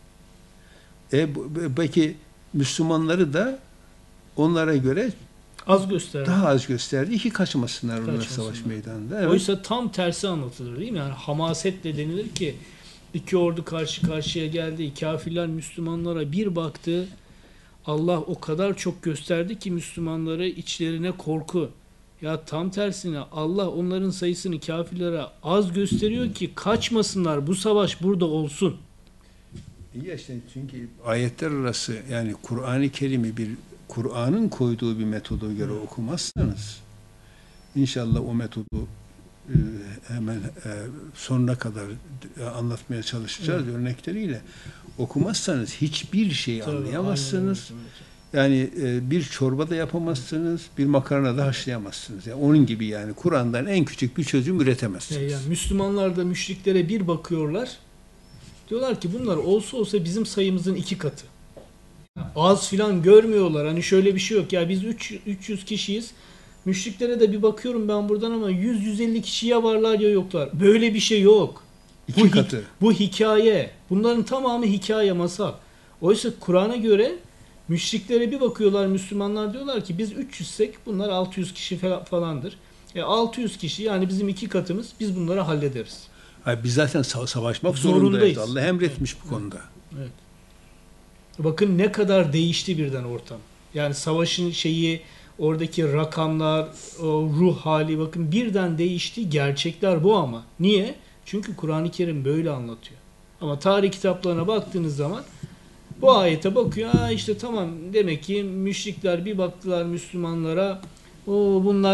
Peki Müslümanları da onlara göre Az gösterdi. daha az gösterdi. 2 kaçmasınlar onlar savaş meydanında. Evet. Oysa tam tersi anlatılır, değil mi? Yani hamasetle denilir ki 2 ordu karşı karşıya geldi. Kafirler Müslümanlara bir baktı. Allah o kadar çok gösterdi ki Müslümanları, içlerine korku. Ya tam tersine Allah onların sayısını kafirlere az gösteriyor ki kaçmasınlar, bu savaş burada olsun. İyi işte, çünkü ayetler arası, yani Kur'an-ı Kerim'i Kur'an'ın koyduğu bir metoda göre okumazsanız, inşallah o metodu hemen sonuna kadar anlatmaya çalışacağız örnekleriyle. Okumazsanız hiçbir şey anlayamazsınız. Yani bir çorba da yapamazsınız, bir makarna da haşlayamazsınız. Yani onun gibi, yani Kur'an'dan en küçük bir çözüm üretemezsiniz. Yani Müslümanlar da müşriklere bir bakıyorlar. Diyorlar ki bunlar olsa olsa bizim sayımızın 2 katı. Az filan görmüyorlar. Hani şöyle bir şey yok. Ya biz 300 kişiyiz. Müşriklere de bir bakıyorum ben buradan ama 100-150 kişi ya varlar ya yoklar. Böyle bir şey yok. 2 katı. Bu hikaye. Bunların tamamı hikaye, masal. Oysa Kur'an'a göre müşriklere bir bakıyorlar, Müslümanlar diyorlar ki biz 300'sek bunlar 600 kişi falandır. 600 kişi, yani bizim 2 katımız, biz bunları hallederiz. Biz zaten savaşmak zorundayız. Allah emretmiş bu konuda. Evet. Bakın ne kadar değişti birden ortam. Yani savaşın oradaki rakamlar, o ruh hali, bakın birden değişti. Gerçekler bu ama. Niye? Çünkü Kur'an-ı Kerim böyle anlatıyor. Ama tarih kitaplarına baktığınız zaman bu ayete bakıyor. İşte tamam, demek ki müşrikler bir baktılar Müslümanlara. Bunlar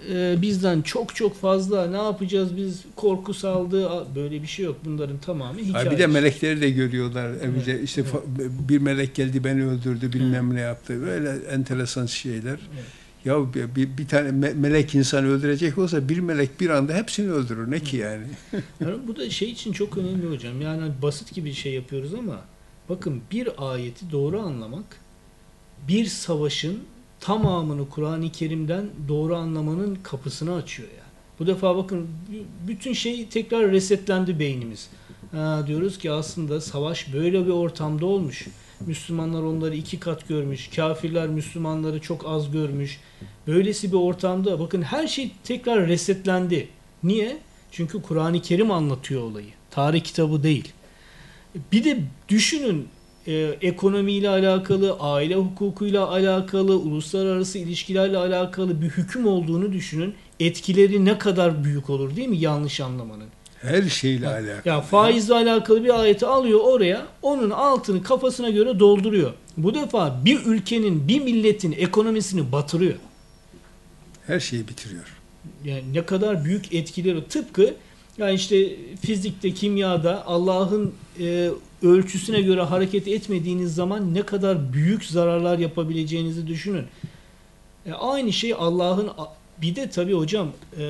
bizden çok çok fazla, ne yapacağız biz, korku saldı, böyle bir şey yok. Bunların tamamı hikaye. Bir de melekleri de görüyorlar. Evet, İşte evet. bir melek geldi beni öldürdü, bilmem ne yaptı. Böyle enteresan şeyler. Evet. Ya bir tane melek insan öldürecek olsa bir melek bir anda hepsini öldürür. Ne ki yani? Yani bu da şey için çok önemli hocam. Yani basit gibi şey yapıyoruz ama bakın, bir ayeti doğru anlamak bir savaşın tamamını Kur'an-ı Kerim'den doğru anlamanın kapısını açıyor yani. Bu defa bakın, bütün şey tekrar resetlendi beynimiz. Diyoruz ki aslında savaş böyle bir ortamda olmuş. Müslümanlar onları 2 kat görmüş. Kafirler Müslümanları çok az görmüş. Böylesi bir ortamda bakın her şey tekrar resetlendi. Niye? Çünkü Kur'an-ı Kerim anlatıyor olayı. Tarih kitabı değil. Bir de düşünün, ekonomiyle alakalı, aile hukukuyla alakalı, uluslararası ilişkilerle alakalı bir hüküm olduğunu düşünün. Etkileri ne kadar büyük olur değil mi yanlış anlamanın? Her şeyle alakalı. Ya faizle alakalı bir ayeti alıyor oraya, onun altını kafasına göre dolduruyor. Bu defa bir ülkenin, bir milletin ekonomisini batırıyor. Her şeyi bitiriyor. Yani ne kadar büyük etkileri, tıpkı yani işte fizikte, kimyada Allah'ın ölçüsüne göre hareket etmediğiniz zaman ne kadar büyük zararlar yapabileceğinizi düşünün. Aynı şey Allah'ın, bir de tabii hocam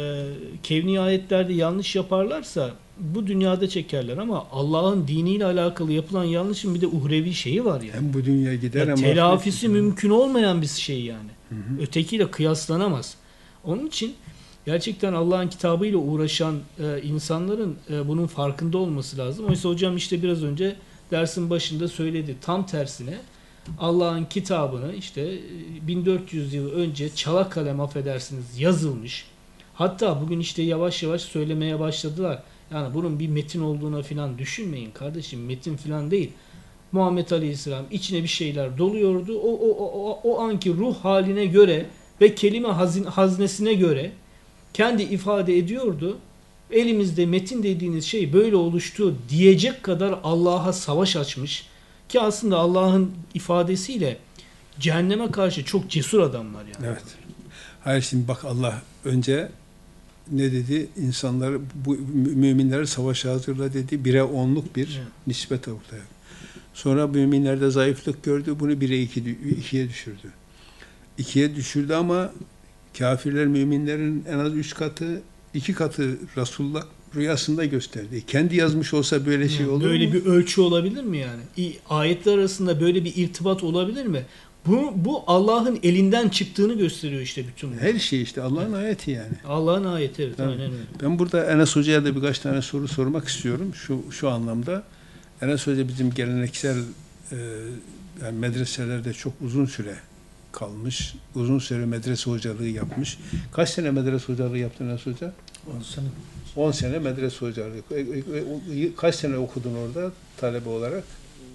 kevni ayetlerde yanlış yaparlarsa bu dünyada çekerler ama Allah'ın diniyle alakalı yapılan yanlışın bir de uhrevi şeyi var yani. Hem bu dünya gider ama Telafisi mümkün olmayan bir şey yani. Hı hı. Ötekiyle kıyaslanamaz. Onun için gerçekten Allah'ın kitabıyla uğraşan insanların bunun farkında olması lazım. Oysa hocam işte biraz önce dersin başında söyledi. Tam tersine Allah'ın kitabını işte 1400 yıl önce çala kalem, affedersiniz, yazılmış. Hatta bugün işte yavaş yavaş söylemeye başladılar. Yani bunun bir metin olduğuna filan düşünmeyin kardeşim. Metin filan değil. Muhammed Aleyhisselam içine bir şeyler doluyordu. O anki ruh haline göre ve kelime haznesine göre kendi ifade ediyordu. Elimizde metin dediğiniz şey böyle oluştu diyecek kadar Allah'a savaş açmış. Ki aslında Allah'ın ifadesiyle cehenneme karşı çok cesur adamlar yani. Evet. Hayır, şimdi bak, Allah önce ne dedi? İnsanları, bu müminleri savaşa hazırla dedi. 1'e 10'luk bir Evet. nispet ortaya. Sonra müminlerde zayıflık gördü. Bunu 1'e 2'ye düşürdü. 2'ye düşürdü ama kafirler müminlerin en az 3 katı, 2 katı Resulullah rüyasında gösterdi. Kendi yazmış olsa böyle şey olur böyle mu? bir ölçü olabilir mi yani? Ayetler arasında böyle bir irtibat olabilir mi? Bu Allah'ın elinden çıktığını gösteriyor işte bütün bu. Her şey işte Allah'ın ayeti yani. Allah'ın ayeti, evet, Evet. aynen öyle. Ben burada Enes Hoca'ya da birkaç tane soru sormak istiyorum. Şu anlamda. Enes Hoca bizim geleneksel yani medreselerde çok uzun süre kalmış. Uzun süre medrese hocalığı yapmış. Kaç sene medrese hocalığı yaptın Enes Hoca? 10 sene. 10 sene medrese hocalığı. Kaç sene okudun orada talebe olarak?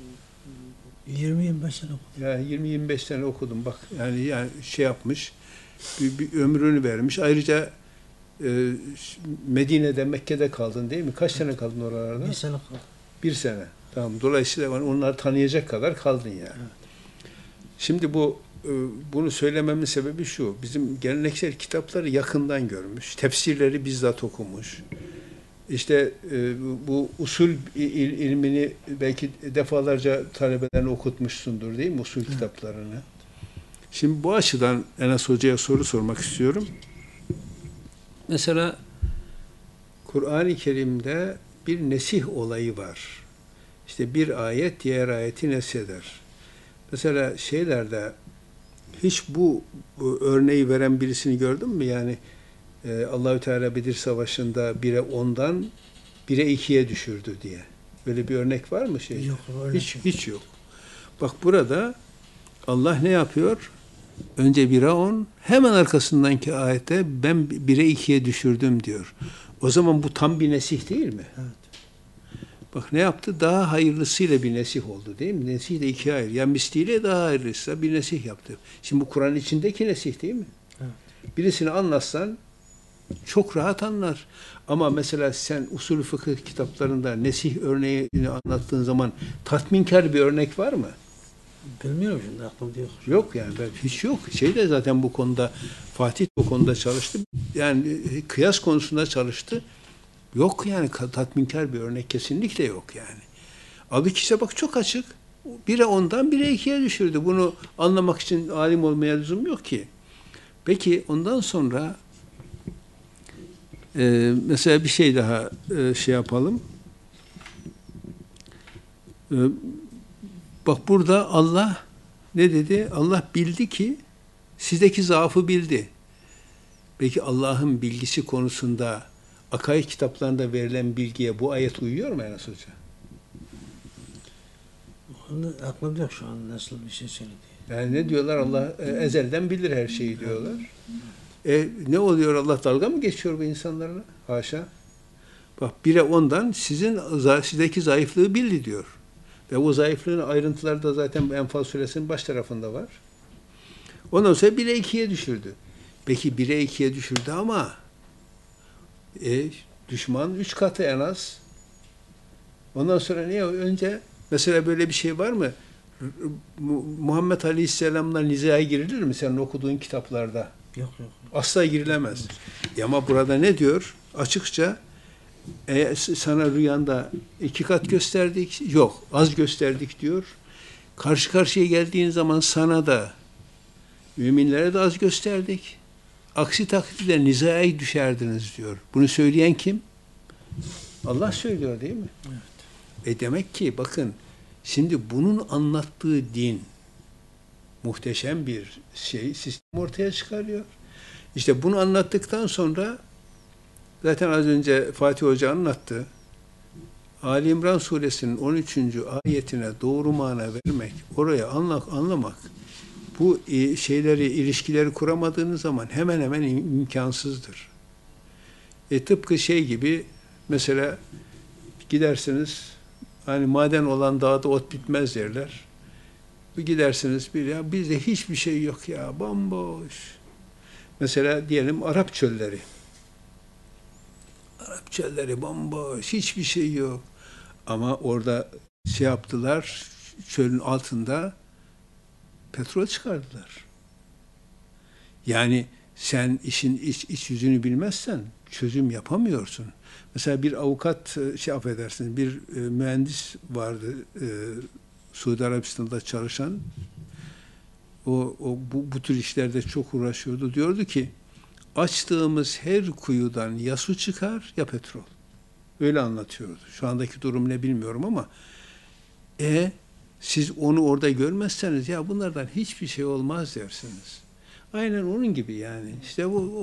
20-25 sene okudum. Yani 20-25 sene okudum. Bak yani şey yapmış. Bir ömrünü vermiş. Ayrıca Medine'de, Mekke'de kaldın değil mi? Kaç sene kaldın oralarda? 1 sene kaldım. 1 sene. Tamam. Dolayısıyla onları tanıyacak kadar kaldın yani. Evet. Şimdi bunu söylememin sebebi şu. Bizim geleneksel kitapları yakından görmüş. Tefsirleri bizzat okumuş. İşte bu usul ilmini belki defalarca talebelerine okutmuşsundur değil mi? Usul kitaplarını. Şimdi bu açıdan Enes Hoca'ya soru sormak istiyorum. Mesela Kur'an-ı Kerim'de bir nesih olayı var. İşte bir ayet diğer ayeti nesheder. Mesela şeylerde hiç bu örneği veren birisini gördün mü? Yani Allahü Teala Bedir Savaşı'nda 1'e 10'dan 1'e 2'ye düşürdü diye. Böyle bir örnek var mı şey? Yok, öyle Hiç yok. Bak burada Allah ne yapıyor? Önce 1'e 10, hemen arkasındaki ayette ben 1'e 2'ye düşürdüm diyor. O zaman bu tam bir nesih değil mi? Evet. Bak ne yaptı? Daha hayırlısıyla bir nesih oldu değil mi? Nesih de 2'ye ayır. Yani misliyle daha hayırlıysa bir nesih yaptı. Şimdi bu Kur'an içindeki nesih değil mi? Evet. Birisini anlatsan çok rahat anlar. Ama mesela sen usul fıkıh kitaplarında nesih örneğini anlattığın zaman tatminkar bir örnek var mı? Bilmiyorum şimdi aklımda yok. Yok yani hiç yok. Şey de zaten bu konuda Fatih bu konuda çalıştı. Yani kıyas konusunda çalıştı. Yok yani tatminkar bir örnek kesinlikle yok yani. Abi işte bak çok açık. Bire ondan bire ikiye düşürdü. Bunu anlamak için alim olmaya lüzum yok ki. Peki ondan sonra mesela bir şey daha şey yapalım. Bak burada Allah ne dedi? Allah bildi ki sizdeki zaafı bildi. Peki Allah'ın bilgisi konusunda akaid kitaplarında verilen bilgiye bu ayet uyuyor mu Enes Hoca? Onu aklımda yok şu an nasıl bir şey söyledi. Yani ne diyorlar? Allah ezelden bilir her şeyi diyorlar. Ne oluyor? Allah dalga mı geçiyor bu insanlarla? Haşa. Bak bire ondan sizdeki zayıflığı bildi diyor. Ve o zayıflığın ayrıntıları da zaten Enfal suresinin baş tarafında var. Ondan sonra 1'e 2'ye düşürdü. Peki 1'e 2'ye düşürdü ama düşman 3 katı en az. Ondan sonra niye? Önce mesela böyle bir şey var mı? Muhammed Aleyhisselam'la nizaya girilir mi senin okuduğun kitaplarda? Yok. Asla girilemez. Ama burada ne diyor? Açıkça sana rüyanda 2 kat gösterdik. Yok, az gösterdik diyor. Karşı karşıya geldiğin zaman sana da müminlere de az gösterdik. Aksi takdirde nizaya düşerdiniz diyor. Bunu söyleyen kim? Allah söylüyor değil mi? Evet. Demek ki bakın şimdi bunun anlattığı din muhteşem bir sistem ortaya çıkarıyor. İşte bunu anlattıktan sonra zaten az önce Fatih Hoca anlattı. Ali İmran suresinin 13. ayetine doğru mana vermek, oraya anlamak, bu ilişkileri kuramadığınız zaman hemen hemen imkansızdır. Tıpkı şey gibi mesela gidersiniz, hani maden olan dağda ot bitmez derler. Gidersiniz ya bizde hiçbir şey yok ya, bomboş. Mesela diyelim Arap çölleri. Arap çölleri bomboş, hiçbir şey yok. Ama orada şey yaptılar, çölün altında petrol çıkardılar. Yani sen işin iç yüzünü bilmezsen çözüm yapamıyorsun. Mesela bir avukat, affedersiniz, bir mühendis vardı, Suudi Arabistan'da çalışan. Bu tür işlerde çok uğraşıyordu. Diyordu ki, açtığımız her kuyudan ya su çıkar ya petrol. Öyle anlatıyordu. Şu andaki durum ne bilmiyorum ama siz onu orada görmezseniz ya bunlardan hiçbir şey olmaz dersiniz. Aynen onun gibi yani. İşte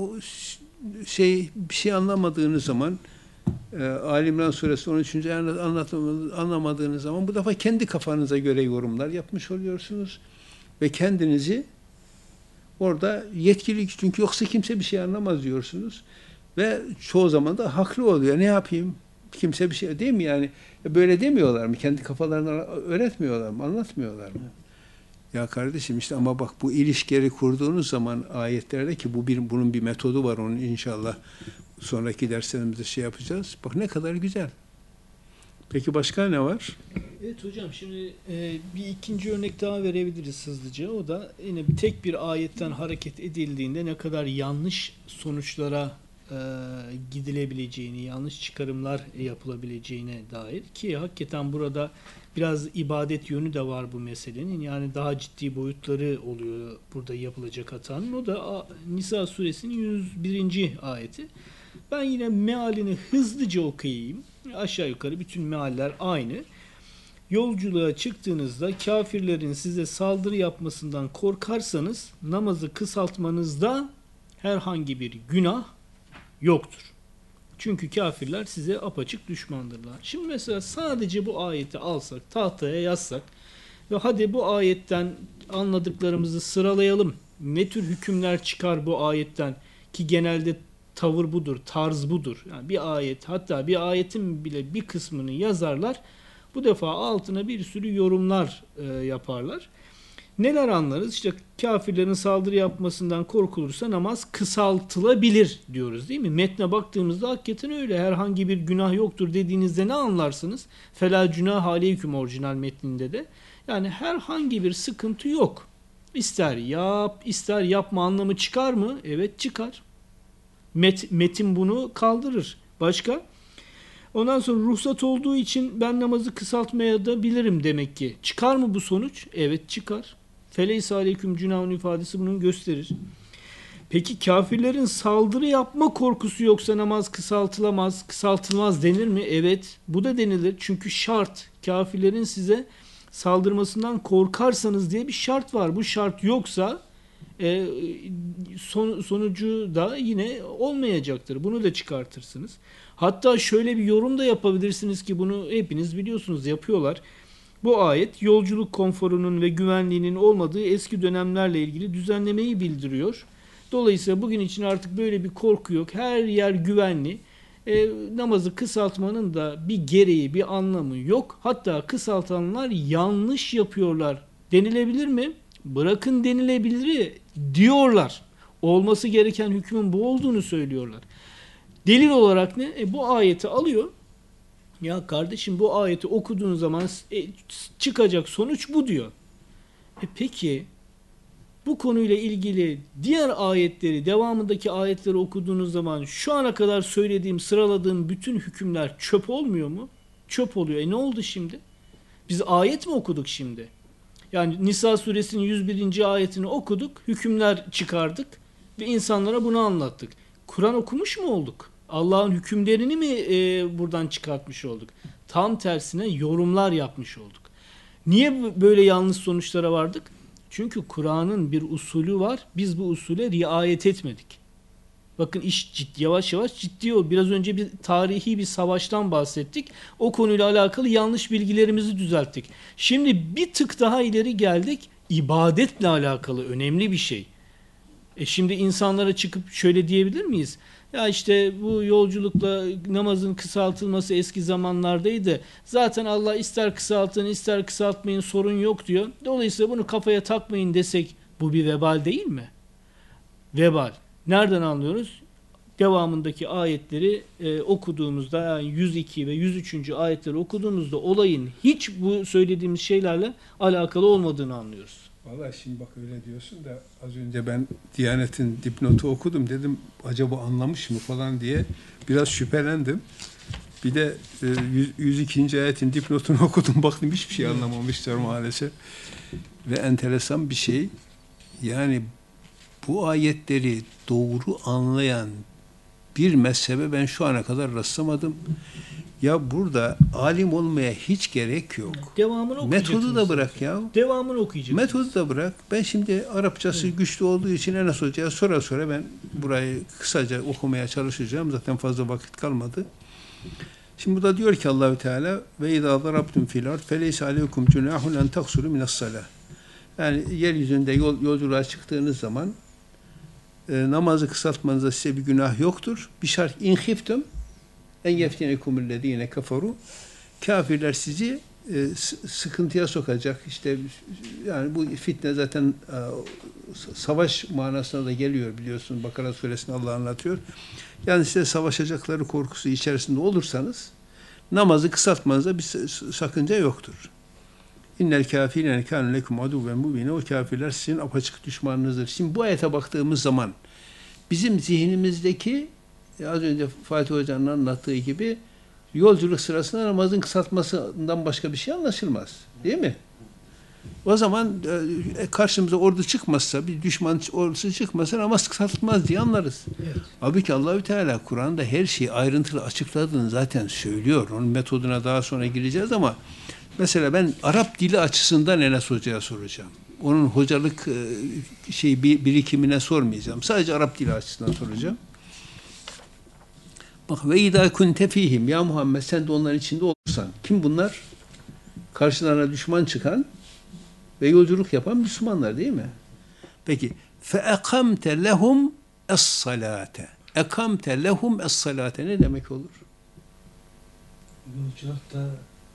bir şey anlamadığınız zaman Ali İmran suresi 13. anlamadığınız zaman bu defa kendi kafanıza göre yorumlar yapmış oluyorsunuz ve kendinizi orada yetkili, çünkü yoksa kimse bir şey anlamaz diyorsunuz ve çoğu zaman da haklı oluyor. Ne yapayım? Kimse bir şey değil mi yani? Böyle demiyorlar mı? Kendi kafalarına öğretmiyorlar mı? Anlatmıyorlar mı? Ya kardeşim işte ama bak bu ilişkileri kurduğunuz zaman ayetlerde ki bunun bir metodu var, onun inşallah sonraki derslerimizde şey yapacağız. Bak ne kadar güzel. Peki başka ne var? Evet hocam, şimdi bir ikinci örnek daha verebiliriz hızlıca. O da yine tek bir ayetten hareket edildiğinde ne kadar yanlış sonuçlara gidilebileceğini, yanlış çıkarımlar yapılabileceğine dair, ki hakikaten burada biraz ibadet yönü de var bu meselenin. Yani daha ciddi boyutları oluyor burada yapılacak hatanın. O da Nisa suresinin 101. ayeti. Ben yine mealini hızlıca okuyayım. Aşağı yukarı bütün mealler aynı. Yolculuğa çıktığınızda kafirlerin size saldırı yapmasından korkarsanız namazı kısaltmanızda herhangi bir günah yoktur. Çünkü kafirler size apaçık düşmandırlar. Şimdi mesela sadece bu ayeti alsak, tahtaya yazsak ve hadi bu ayetten anladıklarımızı sıralayalım. Ne tür hükümler çıkar bu ayetten, ki genelde tavır budur, tarz budur. Yani bir ayet, hatta bir ayetin bile bir kısmını yazarlar. Bu defa altına bir sürü yorumlar yaparlar. Neler anlarız? İşte kafirlerin saldırı yapmasından korkulursa namaz kısaltılabilir diyoruz değil mi? Metne baktığımızda hakikaten öyle. Herhangi bir günah yoktur dediğinizde ne anlarsınız? Fela cünah aleyküm orijinal metninde de. Yani herhangi bir sıkıntı yok. İster yap, ister yapma anlamı çıkar mı? Evet çıkar. Metin bunu kaldırır. Başka? Ondan sonra ruhsat olduğu için ben namazı kısaltmaya da bilirim demek ki. Çıkar mı bu sonuç? Evet çıkar. Feleysa aleyküm cünahun ifadesi bunu gösterir. Peki kafirlerin saldırı yapma korkusu yoksa namaz kısaltılamaz, kısaltılmaz denir mi? Evet, bu da denilir. Çünkü şart, kafirlerin size saldırmasından korkarsanız diye bir şart var. Bu şart yoksa sonucu da yine olmayacaktır. Bunu da çıkartırsınız. Hatta şöyle bir yorum da yapabilirsiniz ki bunu hepiniz biliyorsunuz, yapıyorlar. Bu ayet yolculuk konforunun ve güvenliğinin olmadığı eski dönemlerle ilgili düzenlemeyi bildiriyor. Dolayısıyla bugün için artık böyle bir korku yok. Her yer güvenli. Namazı kısaltmanın da bir gereği, bir anlamı yok. Hatta kısaltanlar yanlış yapıyorlar denilebilir mi? Bırakın denilebilir diyorlar. Olması gereken hükmün bu olduğunu söylüyorlar. Delil olarak ne? Bu ayeti alıyor. Ya kardeşim bu ayeti okuduğun zaman çıkacak sonuç bu diyor. Peki bu konuyla ilgili diğer ayetleri, devamındaki ayetleri okuduğunuz zaman şu ana kadar söylediğim, sıraladığım bütün hükümler çöp olmuyor mu? Çöp oluyor. Ne oldu şimdi? Biz ayet mi okuduk şimdi? Yani Nisa suresinin 101. ayetini okuduk, hükümler çıkardık ve insanlara bunu anlattık. Kur'an okumuş mu olduk? Allah'ın hükümlerini mi buradan çıkartmış olduk? Tam tersine yorumlar yapmış olduk. Niye böyle yanlış sonuçlara vardık? Çünkü Kur'an'ın bir usulü var. Biz bu usule riayet etmedik. Bakın iş ciddi, yavaş yavaş ciddi ol. Biraz önce bir tarihi bir savaştan bahsettik. O konuyla alakalı yanlış bilgilerimizi düzelttik. Şimdi bir tık daha ileri geldik. İbadetle alakalı önemli bir şey. Şimdi insanlara çıkıp şöyle diyebilir miyiz? Ya işte bu yolculukla namazın kısaltılması eski zamanlardaydı. Zaten Allah ister kısaltın ister kısaltmayın sorun yok diyor. Dolayısıyla bunu kafaya takmayın desek bu bir vebal değil mi? Vebal. Nereden anlıyoruz? Devamındaki ayetleri okuduğumuzda, yani 102 ve 103. ayetleri okuduğumuzda olayın hiç bu söylediğimiz şeylerle alakalı olmadığını anlıyoruz. Vallahi şimdi bak öyle diyorsun da az önce ben Diyanet'in dipnotu okudum, dedim acaba anlamış mı falan diye biraz şüphelendim. Bir de 102. ayetin dipnotunu okudum, baktım hiçbir şey anlamamışlar maalesef. Ve enteresan bir şey, yani bu ayetleri doğru anlayan bir mezhebe ben şu ana kadar rastlamadım. Ya burada alim olmaya hiç gerek yok. Devamını okuyacaksınız. Metodu da bırak ya. Devamını okuyacaksınız. Metodu da bırak. Ben şimdi Arapçası güçlü olduğu için Enes Hoca'ya sonra ben burayı kısaca okumaya çalışacağım. Zaten fazla vakit kalmadı. Şimdi burada diyor ki Allahü Teala ve izâ darabtum fil ard feleyse aleykum cunahun en taksuru mine's-salâh. Yani yeryüzünde yolculuğa çıktığınız zaman namazı kısaltmanıza size bir günah yoktur. Bir şart in khiftum en yeftinekumüllezîne keferu. Kafirler sizi sıkıntıya sokacak. İşte yani bu fitne zaten savaş manasına da geliyor, biliyorsun. Bakara suresinde Allah anlatıyor. Yani size savaşacakları korkusu içerisinde olursanız namazı kısaltmanıza bir sakınca yoktur. İnnel kafirine kâne lekum aduven mubîne. O kafirler sizin apaçık düşmanınızdır. Şimdi bu ayete baktığımız zaman bizim zihnimizdeki az önce Fatih Hoca'nın anlattığı gibi yolculuk sırasında namazın kısaltmasından başka bir şey anlaşılmaz. Değil mi? O zaman karşımıza ordu çıkmazsa, bir düşman ordusu çıkmasa namaz kısaltılmaz diye anlarız. Evet. Halbuki Allahü Teala Kur'an'da her şeyi ayrıntılı açıkladığını zaten söylüyor. Onun metoduna daha sonra gireceğiz ama mesela ben Arap dili açısından Enes Hoca'ya soracağım. Onun hocalık birikimine sormayacağım. Sadece Arap dili açısından soracağım. Bak ve idâ kunte fîhim, ya Muhammed sen de onların içinde olursan. Kim bunlar? Karşılarına düşman çıkan ve yolculuk yapan Müslümanlar değil mi? Peki fe ekamte lehum es-salate. Ekamte lehum es-salate ne demek olur? Yolculukta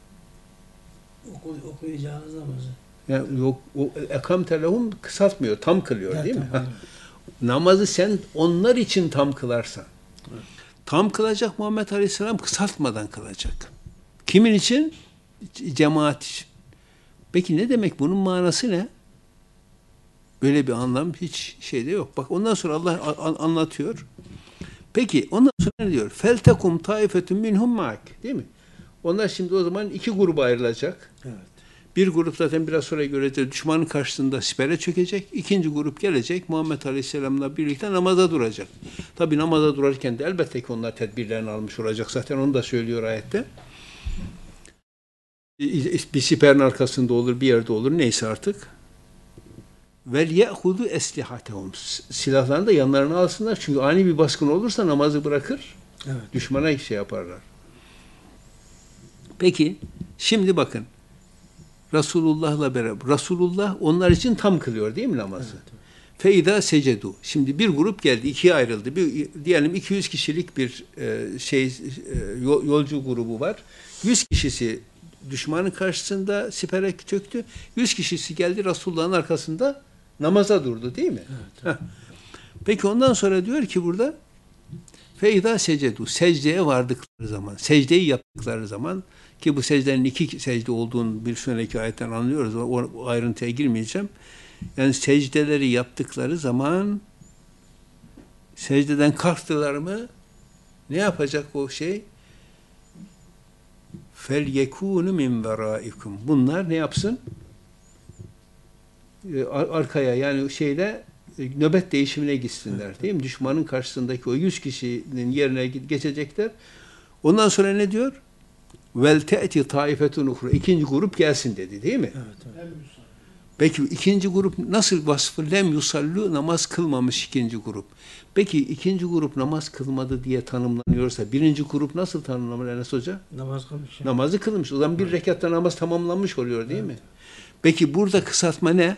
okuyacağınız namazı. Yani yok, o ekamte lehum kısaltmıyor, tam kılıyor Evet, değil mi? tamam. Namazı sen onlar için tam kılarsan. Evet. Tam kılacak Muhammed Aleyhisselam, kısaltmadan kılacak. Kimin için? Cemaat için. Peki ne demek? Bunun manası ne? Böyle bir anlam hiç şeyde yok. Bak ondan sonra Allah anlatıyor. Peki ondan sonra ne diyor? Feltekum taifetun minhum ma'ak. Değil mi? Onlar şimdi o zaman iki gruba ayrılacak. Evet. Bir grup zaten biraz sonra göreceğiz. Düşmanın karşısında sipere çökecek. İkinci grup gelecek. Muhammed Aleyhisselam'la birlikte namaza duracak. Tabi namaza durarken de elbette ki onlar tedbirlerini almış olacak. Zaten onu da söylüyor ayette. Bir siperin arkasında olur, bir yerde olur. Neyse artık. Vel ye'hudu eslihatehum. Silahlarını da yanlarına alsınlar. Çünkü ani bir baskın olursa namazı bırakır. Evet. Düşmana şey yaparlar. Peki şimdi bakın. Resulullah'la beraber. Resulullah onlar için tam kılıyor değil mi namazı? Evet. Feyda secedu. Şimdi bir grup geldi, ikiye ayrıldı. Diyelim 200 kişilik bir yolcu grubu var. 100 kişisi düşmanın karşısında sipere çöktü. 100 kişisi geldi Resulullah'ın arkasında namaza durdu değil mi? Evet. Peki ondan sonra diyor ki burada feyda secedu. Secdeye vardıkları zaman, secdeyi yaptıkları zaman ki bu secdenin iki secde olduğunu bir sonraki ayetten anlıyoruz. O ayrıntıya girmeyeceğim. Yani secdeleri yaptıkları zaman secdeden kalktılar mı ne yapacak o şey? Fel yekûnü min verâikum. Bunlar ne yapsın? Arkaya yani nöbet değişimine gitsinler. Değil mi? Düşmanın karşısındaki o 100 kişinin yerine geçecekler. Ondan sonra ne diyor? Vel te'ti taifetun uhra. İkinci grup gelsin dedi değil mi? Evet. Peki ikinci grup nasıl vasfı? Lem yusallu, namaz kılmamış ikinci grup. Peki ikinci grup namaz kılmadı diye tanımlanıyorsa birinci grup nasıl tanımlanır Enes Hoca? Namaz kılmış. Namazı kılmış. O zaman bir rekatta namaz tamamlanmış oluyor değil mi? Peki burada kısaltma ne?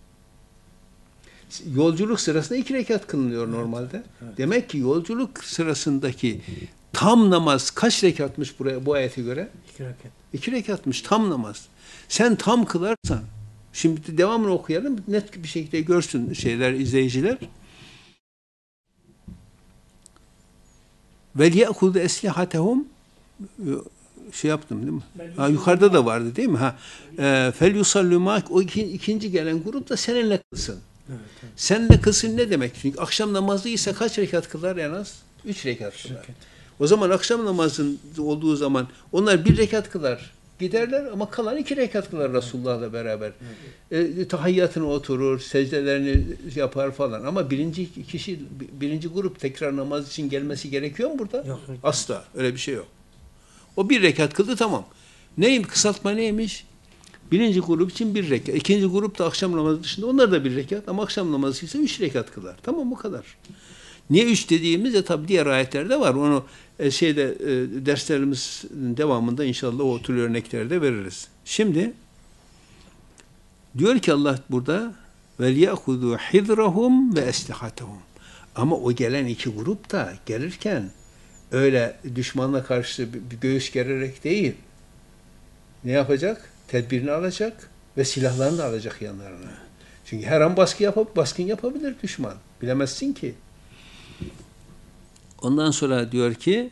Yolculuk sırasında 2 rekat kılınıyor normalde. Evet. Demek ki yolculuk sırasındaki tam namaz kaç rekatmış bu ayete göre? 2 rekat. 2 rekatmış tam namaz. Sen tam kılarsan, şimdi devamını okuyalım, net bir şekilde görsün izleyiciler. Vel ye'hudu eslihatehum yaptım değil mi? Yukarıda da vardı değil mi? Fel yusallu ma'ak. O ikinci gelen grup da seninle kılsın. Evet. Seninle kılsın ne demek? Çünkü akşam namazı ise kaç rekat kılar en az? 3 rekat kılar. O zaman akşam namazın olduğu zaman onlar 1 rekat kılar. Giderler ama kalan 2 rekat kılar Resulullah'la beraber. Tahiyyatına oturur, secdelerini yapar falan. Ama birinci grup tekrar namaz için gelmesi gerekiyor mu burada? Yok. Asla. Öyle bir şey yok. O 1 rekat kıldı tamam. Kısaltma neymiş? Birinci grup için 1 rekat. İkinci grup da akşam namazı dışında onlar da 1 rekat. Ama akşam namazı ise 3 rekat kılar. Tamam bu kadar. Niye 3 dediğimiz tabi diğer ayetlerde var. Onu derslerimizin devamında inşallah o tür örnekleri de veririz. Şimdi diyor ki Allah burada vel ya'hudu hidrahum ve eslihatehum. Ama o gelen 2 grup da gelirken öyle düşmanla karşı bir göğüs gererek değil. Ne yapacak? Tedbirini alacak ve silahlarını da alacak yanlarına. Çünkü her an baskın yapabilir düşman. Bilemezsin ki. Ondan sonra diyor ki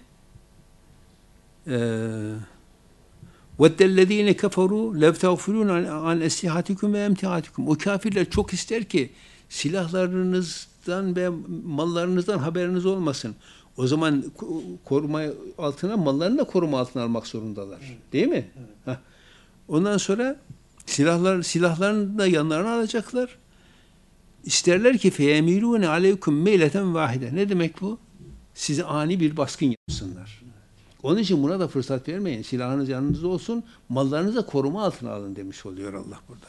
وَالَّذ۪ينَ كَفَرُوا لَوْ تَغْفِرُونَ عَنْ اَسْلِحَاتِكُمْ وَاَمْتِعَاتِكُمْ. O kafirler çok ister ki silahlarınızdan ve mallarınızdan haberiniz olmasın. O zaman mallarını da koruma altına almak zorundalar. Değil mi? Evet. Ondan sonra silahlarını da yanlarına alacaklar. İsterler ki feyemilûne aleykum meyleten vahide. Ne demek bu? Size ani bir baskın yapsınlar. Onun için buna da fırsat vermeyin. Silahınız yanınızda olsun, mallarınızı da koruma altına alın demiş oluyor Allah burada.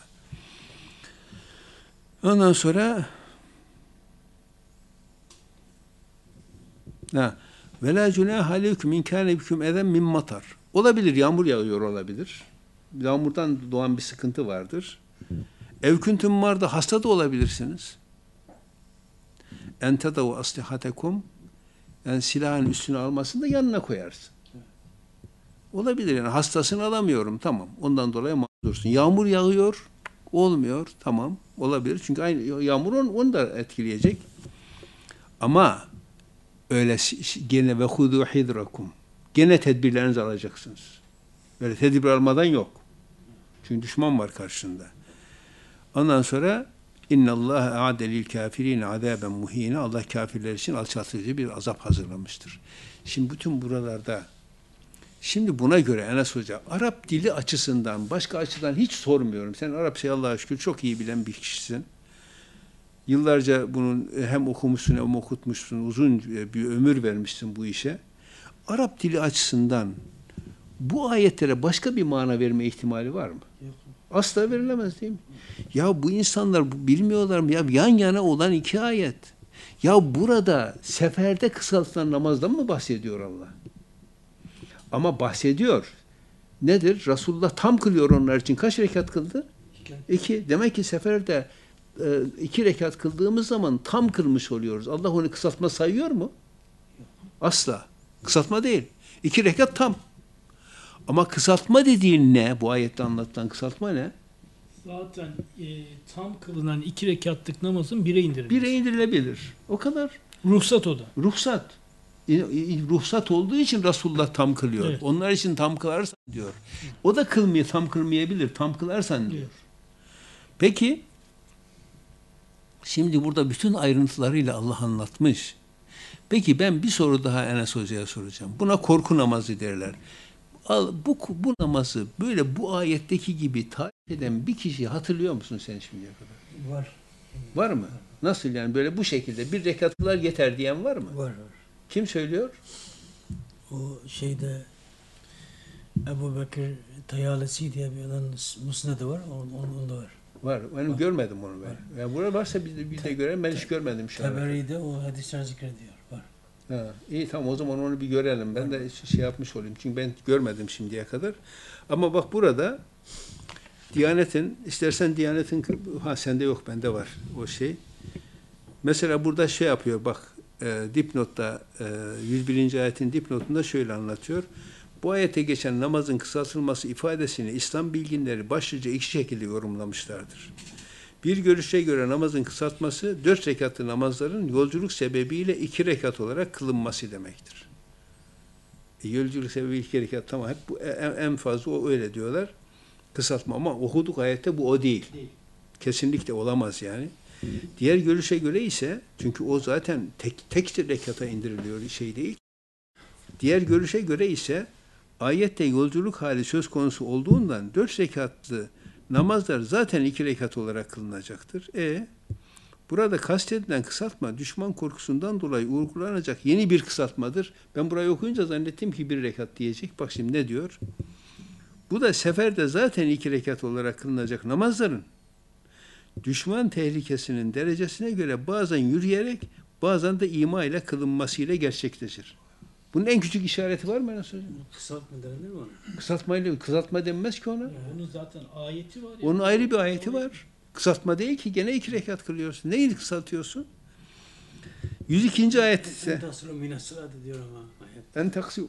Ondan sonra ve la cunaha aleykum in kâne bikum eden min matar. Olabilir, yağmur yağıyor olabilir. Yağmurdan doğan bir sıkıntı vardır. Ev kuntum marda, hasta da olabilirsiniz. En tadavu aslihatekum, yani silahın üstüne almasını da yanına koyarsın. Olabilir yani hastasını alamıyorum tamam. Ondan dolayı mazursun. Yağmur yağıyor, olmuyor tamam. Olabilir çünkü aynı yağmur onu da etkileyecek. Ama öyle gene ve hudu hidrakum. Gene tedbirlerinizi alacaksınız. Böyle tedbir almadan yok. Çünkü düşman var karşında. Ondan sonra İnnallâhe a'delil kâfirîne azâben muhîne. Allah kafirler için alçaltıcı bir azap hazırlamıştır. Şimdi bütün buralarda, şimdi buna göre Enes Hoca, Arap dili açısından, başka açıdan hiç sormuyorum. Sen Arapçayı Allah'a şükür çok iyi bilen bir kişisin. Yıllarca bunun hem okumuşsun hem okutmuşsun, uzun bir ömür vermişsin bu işe. Arap dili açısından bu ayetlere başka bir mana verme ihtimali var mı? Yok. Asla verilemez değil mi? Ya bu insanlar bilmiyorlar mı? Ya yan yana olan iki ayet. Ya burada seferde kısaltılan namazdan mı bahsediyor Allah? Ama bahsediyor. Nedir? Resulullah tam kılıyor onlar için. Kaç rekat kıldı? 2. Demek ki seferde 2 rekat kıldığımız zaman tam kılmış oluyoruz. Allah onu kısaltma sayıyor mu? Asla. Kısaltma değil. 2 rekat tam. Ama kısaltma dediğin ne? Bu ayette anlatılan kısaltma ne? Zaten tam kılınan 2 rekatlık namazın 1'e indirilmesi. 1'e indirilebilir. O kadar. Ruhsat o da. Ruhsat. Ruhsat olduğu için Resulullah tam kılıyor. Evet. Onlar için tam kılarsan diyor. O da tam kılmayabilir. Tam kılarsan diyor. Peki, şimdi burada bütün ayrıntılarıyla Allah anlatmış. Peki ben bir soru daha Enes Hoca'ya soracağım. Buna korku namazı derler. Bu namazı böyle bu ayetteki gibi tarif eden bir kişiyi hatırlıyor musun sen şimdiye kadar? Var. Var mı? Nasıl yani böyle bu şekilde 1 rekat kılar yeter diyen var mı? Var. Kim söylüyor? O şeyde Ebu Bekir Tayalisi diye bir adamın musnadı var. Onda var. Var. Ben görmedim onu ben. Ya burada varsa biz de görelim. Ben hiç görmedim şu an. Taberi'de o hadisler zikrediyor. Var. Ha, iyi tamam o zaman onu bir görelim. Ben de şey yapmış olayım. Çünkü ben görmedim şimdiye kadar. Ama bak burada Diyanet'in, istersen Diyanet'in, sende yok bende var o şey. Mesela burada şey yapıyor bak dipnotta 101. ayetin dipnotunda şöyle anlatıyor. Bu ayete geçen namazın kısaltılması ifadesini İslam bilginleri başlıca 2 şekilde yorumlamışlardır. Bir görüşe göre namazın kısaltması 4 rekatlı namazların yolculuk sebebiyle 2 rekat olarak kılınması demektir. Yolculuk sebebi 2 rekat, tamam, hep bu en fazla o öyle diyorlar. Kısaltma ama okuduk ayette bu o değil. Kesinlikle olamaz yani. Diğer görüşe göre ise, çünkü o zaten tek rekata indiriliyor, şey değil. Diğer görüşe göre ise ayette yolculuk hali söz konusu olduğundan 4 rekatlı namazlar zaten 2 rekat olarak kılınacaktır. Burada kastedilen kısaltma düşman korkusundan dolayı uygulanacak yeni bir kısaltmadır. Ben burayı okuyunca zannettim ki 1 rekat diyecek. Bak şimdi ne diyor? Bu da seferde zaten 2 rekat olarak kılınacak namazların düşman tehlikesinin derecesine göre bazen yürüyerek bazen de ima ile kılınmasıyla gerçekleşir. Bunun en küçük işareti var mı? Kısaltma denilir mi ona? Kısaltma denmez ki ona. Onun zaten ayeti var. Onun ayrı bir ayeti var. Kısaltma değil ki, gene 2 rekat kılıyorsun. Neyi kısaltıyorsun? 102. ayet ise Tasırı minasıratı diyor ama ayet. en taksi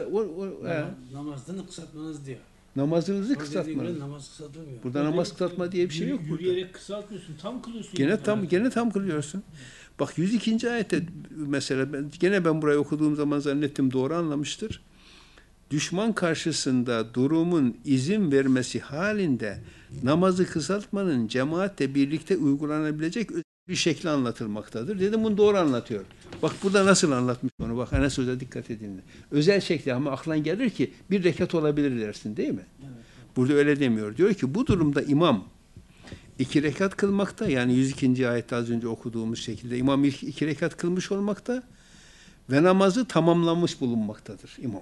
Namazdan kısaltmanız diyor. namazınızı O dediği kısaltma. göre namaz kısaltılmıyor. Burada namaz kısaltma diye bir şey yok burada. Yürüyerek kısaltmıyorsun, tam kılıyorsun. Gene tam kılıyorsun. Bak 102. ayette mesela ben burayı okuduğum zaman zannettim doğru anlamıştır. Düşman karşısında durumun izin vermesi halinde namazı kısaltmanın cemaatle birlikte uygulanabilecek bir şekli anlatılmaktadır. Dedim bunu doğru anlatıyor. Bak burada nasıl anlatmış onu. Bak Enes Hoca dikkat edin. Özel şekli ama aklına gelir ki 1 rekat olabilir dersin değil mi? Evet. Burada öyle demiyor. Diyor ki bu durumda imam 2 rekat kılmakta, yani 102. ayette az önce okuduğumuz şekilde imam 2 rekat kılmış olmakta ve namazı tamamlamış bulunmaktadır imam.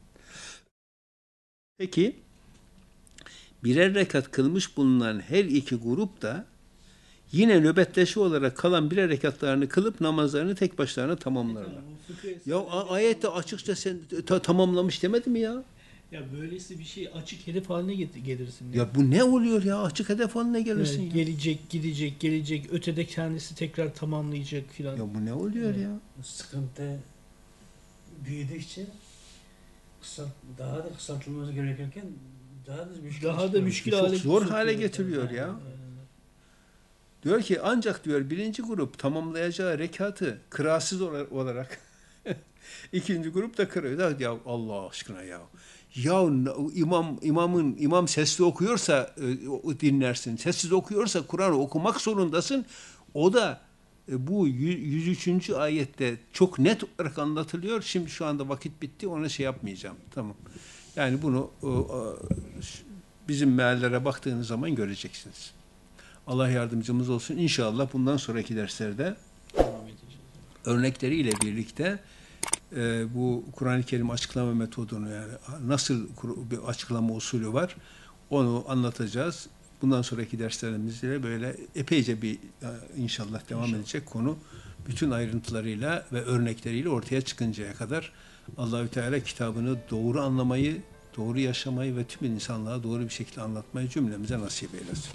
Peki 1'er rekat kılmış bulunan her 2 grup da yine nöbetleşi olarak kalan 1'er rekatlarını kılıp namazlarını tek başlarına tamamlarlar. Ya ayette açıkça sen tamamlamış demedi mi ya? Ya böylesi bir şey açık hedef haline gelirsin. Ya bu ne oluyor ya? Açık hedef haline gelirsin ya. Gelecek, gidecek, ötede kendisi tekrar tamamlayacak filan. Ya bu ne oluyor ya? Sıkıntı büyüdükçe daha da kısaltılması gerekirken daha da müşkil Çok hale zor sokuyor. hale getiriyor ya. Diyor ki ancak diyor 1. grup tamamlayacağı rekatı kırasız olarak 2. grup da kırıyor. Ya Allah aşkına ya. Ya imam sesli okuyorsa dinlersin. Sessiz okuyorsa Kur'an'ı okumak zorundasın. O da bu 103. ayette çok net olarak anlatılıyor. Şimdi şu anda vakit bitti. Ona şey yapmayacağım. Tamam. Yani bunu bizim meallere baktığınız zaman göreceksiniz. Allah yardımcımız olsun. İnşallah bundan sonraki derslerde örnekleriyle birlikte bu Kur'an-ı Kerim açıklama metodunu, yani nasıl bir açıklama usulü var, onu anlatacağız. Bundan sonraki derslerimizde böyle epeyce bir inşallah devam edecek konu, bütün ayrıntılarıyla ve örnekleriyle ortaya çıkıncaya kadar Allahü Teala kitabını doğru anlamayı, doğru yaşamayı ve tüm insanlığa doğru bir şekilde anlatmayı cümlemize nasip eylesin.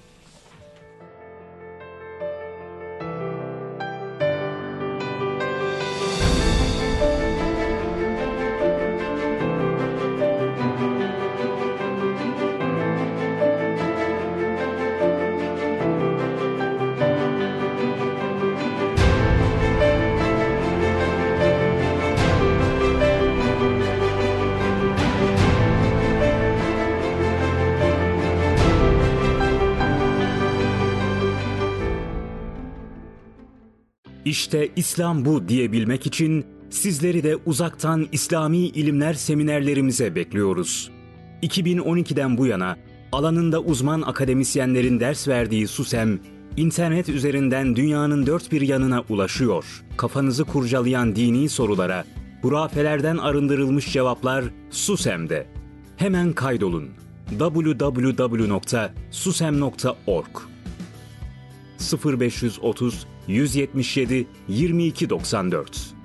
İşte İslam bu diyebilmek için sizleri de uzaktan İslami ilimler seminerlerimize bekliyoruz. 2012'den bu yana alanında uzman akademisyenlerin ders verdiği SUSEM, internet üzerinden dünyanın dört bir yanına ulaşıyor. Kafanızı kurcalayan dini sorulara hurafelerden arındırılmış cevaplar SUSEM'de. Hemen kaydolun. www.susem.org 0530 177 2294